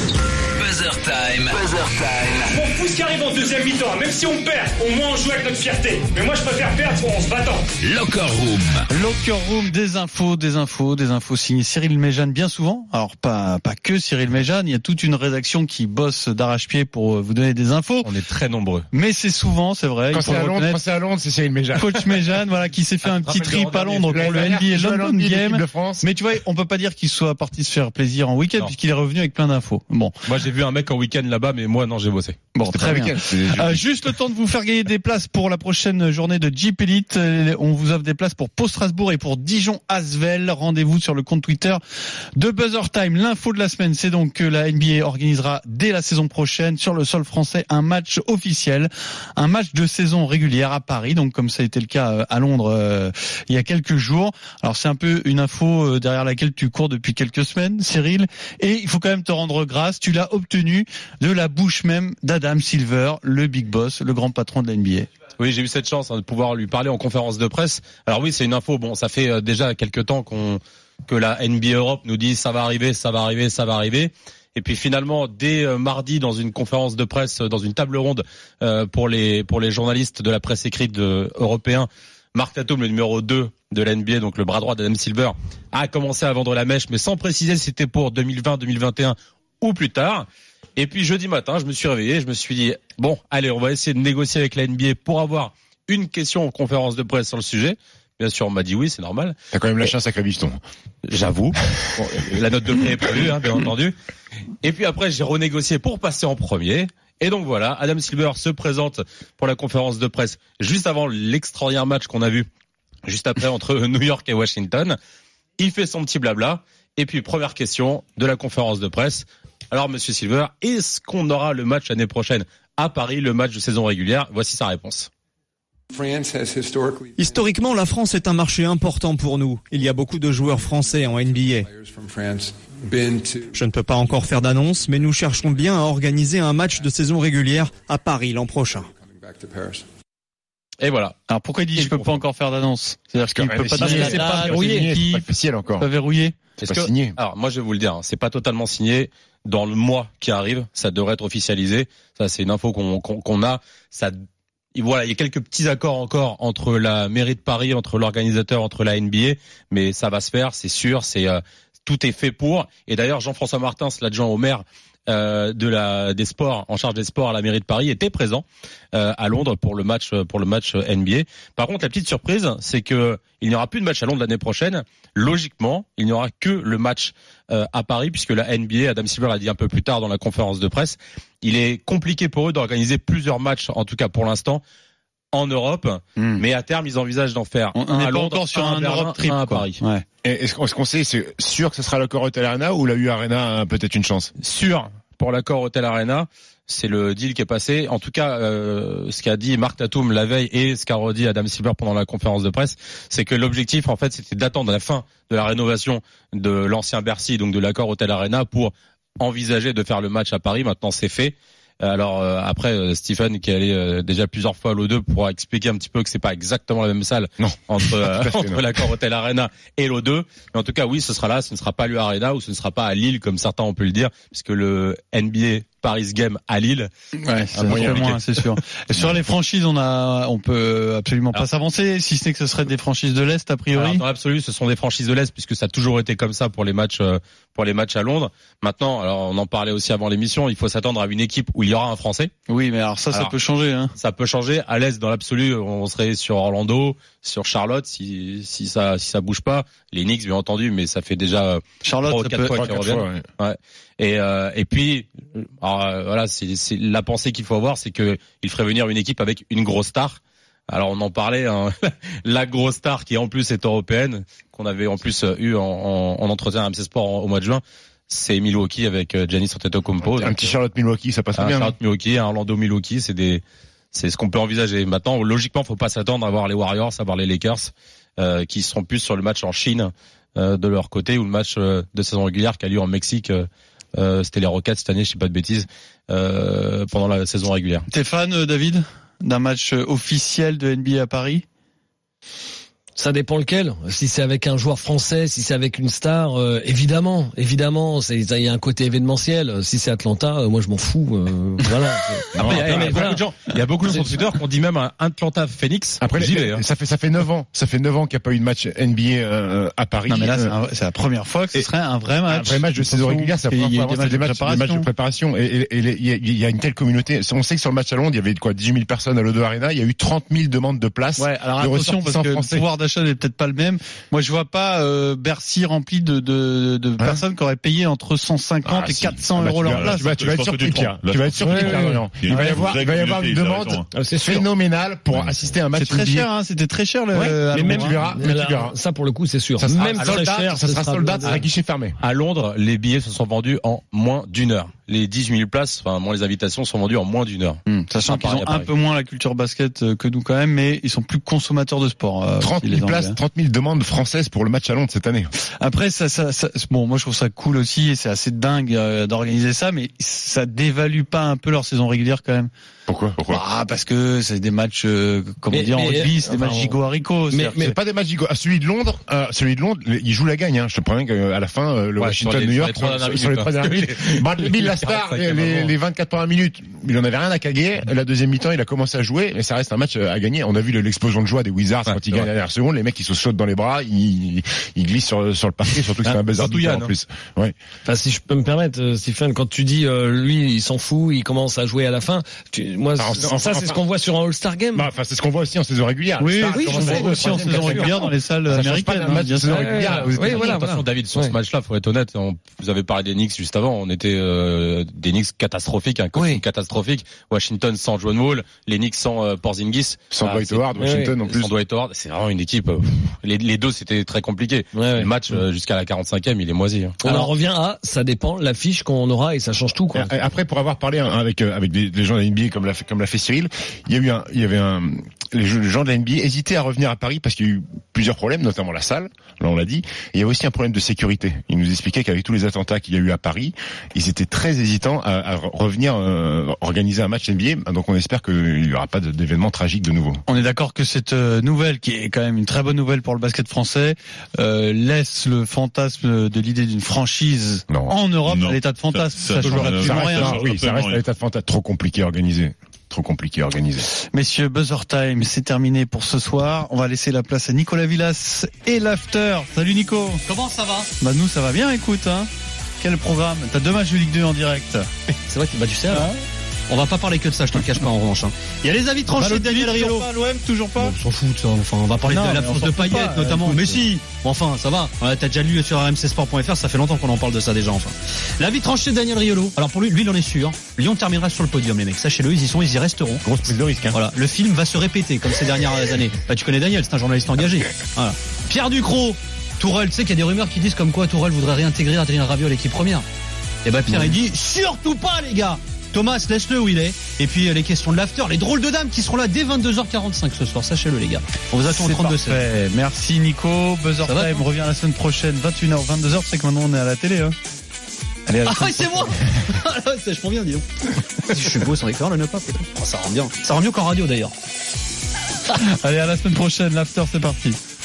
Buzzer Time. Buzzer Time. On pousse qui arrive en deuxième mi-temps. Même si on perd, au moins on joue avec notre fierté. Mais moi je préfère perdre en se battant. Locker Room. Locker Room, des infos, des infos, des infos signées Cyril Méjeanne bien souvent. Alors pas pas que Cyril Méjeanne, il y a toute une rédaction qui bosse d'arrache-pied pour vous donner des infos. On est très nombreux. Mais c'est souvent, c'est vrai. Quand c'est à Londres, quand c'est à Londres, c'est Cyril Méjeanne. Coach Méjeanne, voilà, qui s'est fait un petit trip à Londres pour le N B A London Game. Mais tu vois, on peut pas dire qu'il soit parti se faire plaisir en week-end puisqu'il est revenu avec plein d'infos. Bon. Moi j'ai vu un mec en week-end là-bas, mais moi non, j'ai bossé. Bon, très bien. Euh, juste le temps de vous faire gagner des places pour la prochaine journée de Jeep Elite. On vous offre des places pour Pau Strasbourg et pour Dijon Asvel. Rendez-vous sur le compte Twitter de Buzzer Time. L'info de la semaine, c'est donc que la N B A organisera dès la saison prochaine sur le sol français un match officiel, un match de saison régulière à Paris. Donc comme ça a été le cas à Londres euh, il y a quelques jours. Alors c'est un peu une info derrière laquelle tu cours depuis quelques semaines, Cyril. Et il faut quand même te rendre grâce. Tu l'as obtenu de la bouche même d'Adam Silver, le big boss, le grand patron de la N B A. Oui, j'ai eu cette chance hein, de pouvoir lui parler en conférence de presse. Alors oui, c'est une info. Bon, ça fait euh, déjà quelques temps qu'on que la N B A Europe nous dit ça va arriver, ça va arriver, ça va arriver. Et puis finalement, dès euh, mardi, dans une conférence de presse, dans une table ronde euh, pour les pour les journalistes de la presse écrite de, européen, Marc Tatum, le numéro deux de la N B A, donc le bras droit d'Adam Silver, a commencé à vendre la mèche, mais sans préciser si c'était pour deux mille vingt, deux mille vingt et un ou plus tard. Et puis jeudi matin, je me suis réveillé, je me suis dit, bon, allez, on va essayer de négocier avec la N B A pour avoir une question en conférence de presse sur le sujet. Bien sûr, on m'a dit oui, c'est normal. T'as quand même lâché un sacré biston. J'avoue. Bon, la note de prix est prévue, hein, bien entendu. Et puis après, j'ai renégocié pour passer en premier. Et donc voilà, Adam Silver se présente pour la conférence de presse juste avant l'extraordinaire match qu'on a vu juste après entre New York et Washington. Il fait son petit blabla. Et puis, première question de la conférence de presse. Alors, monsieur Silver, est-ce qu'on aura le match l'année prochaine à Paris, le match de saison régulière? Voici sa réponse. Historiquement, la France est un marché important pour nous. Il y a beaucoup de joueurs français en N B A. Je ne peux pas encore faire d'annonce, mais nous cherchons bien à organiser un match de saison régulière à Paris l'an prochain. Et voilà. Alors pourquoi il dit je peux pas encore faire d'annonce? C'est-à-dire qu'il peut pas dire c'est pas verrouillé, c'est pas officiel encore. Pas verrouillé. C'est pas signé. Alors moi je vais vous le dire, hein, c'est pas totalement signé. Dans le mois qui arrive, ça devrait être officialisé. Ça c'est une info qu'on qu'on, qu'on a. Ça, voilà, il y a quelques petits accords encore entre la mairie de Paris, entre l'organisateur, entre la N B A, mais ça va se faire, c'est sûr. C'est euh, tout est fait pour. Et d'ailleurs Jean-François Martins, l'adjoint au maire euh, de la des sports, en charge des sports à la mairie de Paris, était présent euh, à Londres pour le match pour le match N B A. Par contre, la petite surprise, c'est que il n'y aura plus de match à Londres l'année prochaine. Logiquement, il n'y aura que le match euh, à Paris, puisque la N B A, Adam Silver l'a dit un peu plus tard dans la conférence de presse, il est compliqué pour eux d'organiser plusieurs matchs, en tout cas pour l'instant, en Europe. Mmh. Mais à terme, ils envisagent d'en faire on, un on à pas Londres, encore sur un, un, un Europe trip, un à quoi. Paris. Ouais. Et est-ce qu'on, est-ce qu'on sait, c'est sûr que ce sera le Locker Arena ou la U Arena a peut-être une chance? Sûr. pour l'accord Hotel Arena. C'est le deal qui est passé. En tout cas, euh, ce qu'a dit Marc Tatum la veille et ce qu'a redit Adam Silver pendant la conférence de presse, c'est que l'objectif, en fait, c'était d'attendre la fin de la rénovation de l'ancien Bercy, donc de l'accord Hotel Arena, pour envisager de faire le match à Paris. Maintenant, c'est fait. Alors euh, après euh, Stephen qui est allé euh, déjà plusieurs fois à l'O deux pourra expliquer un petit peu que c'est pas exactement la même salle non. entre euh, entre non. l'accord Hotel Arena et l'O deux, mais en tout cas oui, ce sera là, ce ne sera pas l'U Arena ou ce ne sera pas à Lille comme certains ont pu le dire, puisque le N B A Paris Game à Lille. Ouais, c'est moins, moins, c'est sûr. Et sur les franchises, on a, on peut absolument pas Alors, s'avancer, si ce n'est que ce serait des franchises de l'Est a priori. Alors, dans l'absolu, ce sont des franchises de l'Est puisque ça a toujours été comme ça pour les matchs, euh, pour les matchs à Londres. Maintenant, alors on en parlait aussi avant l'émission, il faut s'attendre à une équipe où il y aura un Français. Oui, mais alors ça, alors, ça peut changer. Hein. Ça peut changer. À l'Est, dans l'absolu, on serait sur Orlando, sur Charlotte, si si ça si ça bouge pas. Les Knicks, bien entendu, mais ça fait déjà Charlotte, trois ou quatre fois qu'ils reviennent. Fois, ouais. Ouais. Et euh, et puis, alors, euh, voilà, c'est, c'est la pensée qu'il faut avoir, c'est que il ferait venir une équipe avec une grosse star. Alors on en parlait, hein, la grosse star qui en plus est européenne, qu'on avait en plus eu en, en, en entretien à M C Sport au mois de juin. C'est Milwaukee avec Giannis Antetokounmpo. Un petit Charlotte Milwaukee, ça passe bien. Un Charlotte Milwaukee, un Orlando Milwaukee, c'est des, c'est ce qu'on peut envisager. Maintenant, logiquement, faut pas s'attendre à voir les Warriors, à voir les Lakers, euh, qui seront plus sur le match en Chine euh, de leur côté, ou le match euh, de saison régulière qui a lieu en Mexique. Euh, euh, c'était les Rockets cette année, je sais pas de bêtises, euh, pendant la saison régulière. T'es fan, euh, David, d'un match officiel de N B A à Paris? Ça dépend lequel. Si c'est avec un joueur français, si c'est avec une star, euh, évidemment, évidemment, c'est il y a un côté événementiel. Si c'est Atlanta, euh, moi je m'en fous. Euh, voilà. Après, il y a, il y a beaucoup de gens, il y a beaucoup de gens sur Twitter qui ont dit même un Atlanta Phoenix. Après, j'y les, vais, hein. ça fait ça fait neuf ans, ça fait neuf ans qu'il n'y a pas eu de match N B A euh, à Paris. Non mais là, c'est, un, c'est la première fois que ce serait un vrai match. Un vrai match de saison régulière, c'est la première fois. C'est des matchs, des matchs de préparation. Et il et, et, y, y a une telle communauté. On sait que sur le match à Londres, il y avait quoi, dix-huit mille personnes à l'O deux Arena. Il y a eu trente mille demandes de place. Ouais. Alors de attention parce que le pouvoir d'achat n'est peut-être pas le même. Moi, je vois pas euh, Bercy rempli de, de, de hein personnes qui auraient payé entre cent cinquante ah, et quatre cents euros leur place. Tu vas, tu vas être surpris, Pierre. Tu vas être surpris, Pierre. Il va y avoir, il va y avoir une demande phénoménale pour assister à un match. C'est très cher, hein. C'était très cher. Le, ouais, mais même tu verras, mais tu verras. Ça, pour le coup, c'est sûr. Ça sera même très cher. Ça sera sold out à guichet fermé. À Londres, les billets se sont vendus en moins d'une heure. Les dix-huit mille places, enfin moins les invitations, sont vendues en moins d'une heure. Mmh, sachant qu'ils ont un peu moins la culture basket que nous quand même, mais ils sont plus consommateurs de sport. Euh, trente mille places, trente mille demandes françaises pour le match à Londres cette année. Après, ça, ça, ça, bon, moi je trouve ça cool aussi, et c'est assez dingue euh, d'organiser ça, mais ça dévalue pas un peu leur saison régulière quand même. Pourquoi Pourquoi Ah, parce que c'est des matchs, euh, comment dire, en rugby, c'est des matchs gigot haricots. Mais, mais c'est pas des matchs gigot. Ah, celui de Londres, euh, celui de Londres, il joue la gagne. Hein. Je te promets qu'à la fin, euh, le ouais, Washington New York, sur les trois dernières minutes, Bradley Beal, la star, les, les, les vingt-quatre premières minutes, il en avait rien à caguer. La deuxième mi-temps, il a commencé à jouer, mais ça reste un match à gagner. On a vu l'explosion de joie des Wizards ouais, quand ils gagnent la dernière seconde. Les mecs, ils se sautent dans les bras, ils, ils glissent sur, sur le parquet, surtout que c'est un buzzer en plus. Ouais. Enfin, si je peux me permettre, Stephen, quand tu dis, euh, lui, il s'en fout, il commence à jouer à la fin. Tu, moi, Alors, ça, enfin, c'est ce qu'on voit sur un All-Star Game. Bah, enfin, c'est ce qu'on voit aussi en saison régulière. Oui, oui, je sais aussi en saison régulière dans les salles américaines. Un match de saison régulière. Oui, voilà. Attention, David, sur ce match-là, faut être honnête. Vous avez parlé des Knicks juste avant. On était euh, des Knicks catastrophiques, un coaching catastrophique. Washington sans John Wall, les Knicks sans euh, Porzingis, sans Dwight Howard, Washington en plus. Sans Dwight Howard, c'est vraiment une équipe. Euh, les, les deux, c'était très compliqué. Le match euh, jusqu'à la quarante-cinquième, il est moisi. Hein. On en revient à, ça dépend l'affiche qu'on aura et ça change tout. Quoi. Après, pour avoir parlé avec avec des, des gens de la N B A comme l'a fait comme l'a fait Cyril, il y a eu un, il y avait un, les gens de la N B A hésitaient à revenir à Paris parce qu'il y a eu plusieurs problèmes, notamment la salle. Là, on l'a dit. Et il y a aussi un problème de sécurité. Ils nous expliquaient qu'avec tous les attentats qu'il y a eu à Paris, ils étaient très hésitants à, à revenir euh, organiser un match N B A. Donc, on espère qu'il n'y aura pas d'événement tragique de nouveau. On est d'accord que cette nouvelle, qui est quand même une très bonne nouvelle pour le basket français, euh, laisse le fantasme de l'idée d'une franchise non. en Europe non. à l'état de fantasme. Ça, ça, ça change absolument rien. Ça, oui, ça reste à l'état de fantasme. Trop compliqué à organiser. Trop compliqué à organiser. Messieurs, Buzzer Time, c'est terminé pour ce soir. On va laisser la place à Nicolas Villas et l'After. Salut Nico. Comment ça va? Bah nous ça va bien, écoute. Hein. Quel programme? T'as deux matchs de Ligue deux en direct. C'est vrai que bah tu sais. Hein on va pas parler que de ça, je te le cache pas en revanche. Hein. Il y a les avis tranchés de Daniel Riolo. Toujours pas l'O M, toujours pas. Bon, on s'en fout de ça. Enfin, on va parler non, de l'absence de Payet pas, notamment. Euh, mais si. Bon, enfin, ça va. Ouais, t'as déjà lu sur r m c sport point f r, ça fait longtemps qu'on en parle de ça déjà. Enfin, l'avis tranché de Daniel Riolo. Alors pour lui, lui, il en est sûr. Lyon terminera sur le podium, les mecs. Sachez-le, ils y sont, ils y resteront. Grosse prise de risque. Hein. Voilà, le film va se répéter comme ces dernières années. Bah, tu connais Daniel, c'est un journaliste engagé. Voilà. Pierre Ducrot. Tourelle, tu sais qu'il y a des rumeurs qui disent comme quoi Tourelle voudrait réintégrer Adrien Rabiot à l'équipe première. Et bah Pierre il dit surtout pas les gars. Thomas, laisse-le où il est. Et puis les questions de l'after, les drôles de dames qui seront là dès vingt-deux heures quarante-cinq ce soir, sachez-le les gars. On vous attend au trente-deux seize. Merci Nico. Buzzer Time revient la semaine prochaine, vingt et une heures, vingt-deux heures. Tu sais que maintenant on est à la télé. Hein. Allez, ah oui, c'est moi. Ça, je prends bien, dis donc. Je suis beau sans éclair, le ne pas. Oh, ça rend bien. Ça rend mieux qu'en radio d'ailleurs. Allez, à la semaine prochaine. L'after, c'est parti.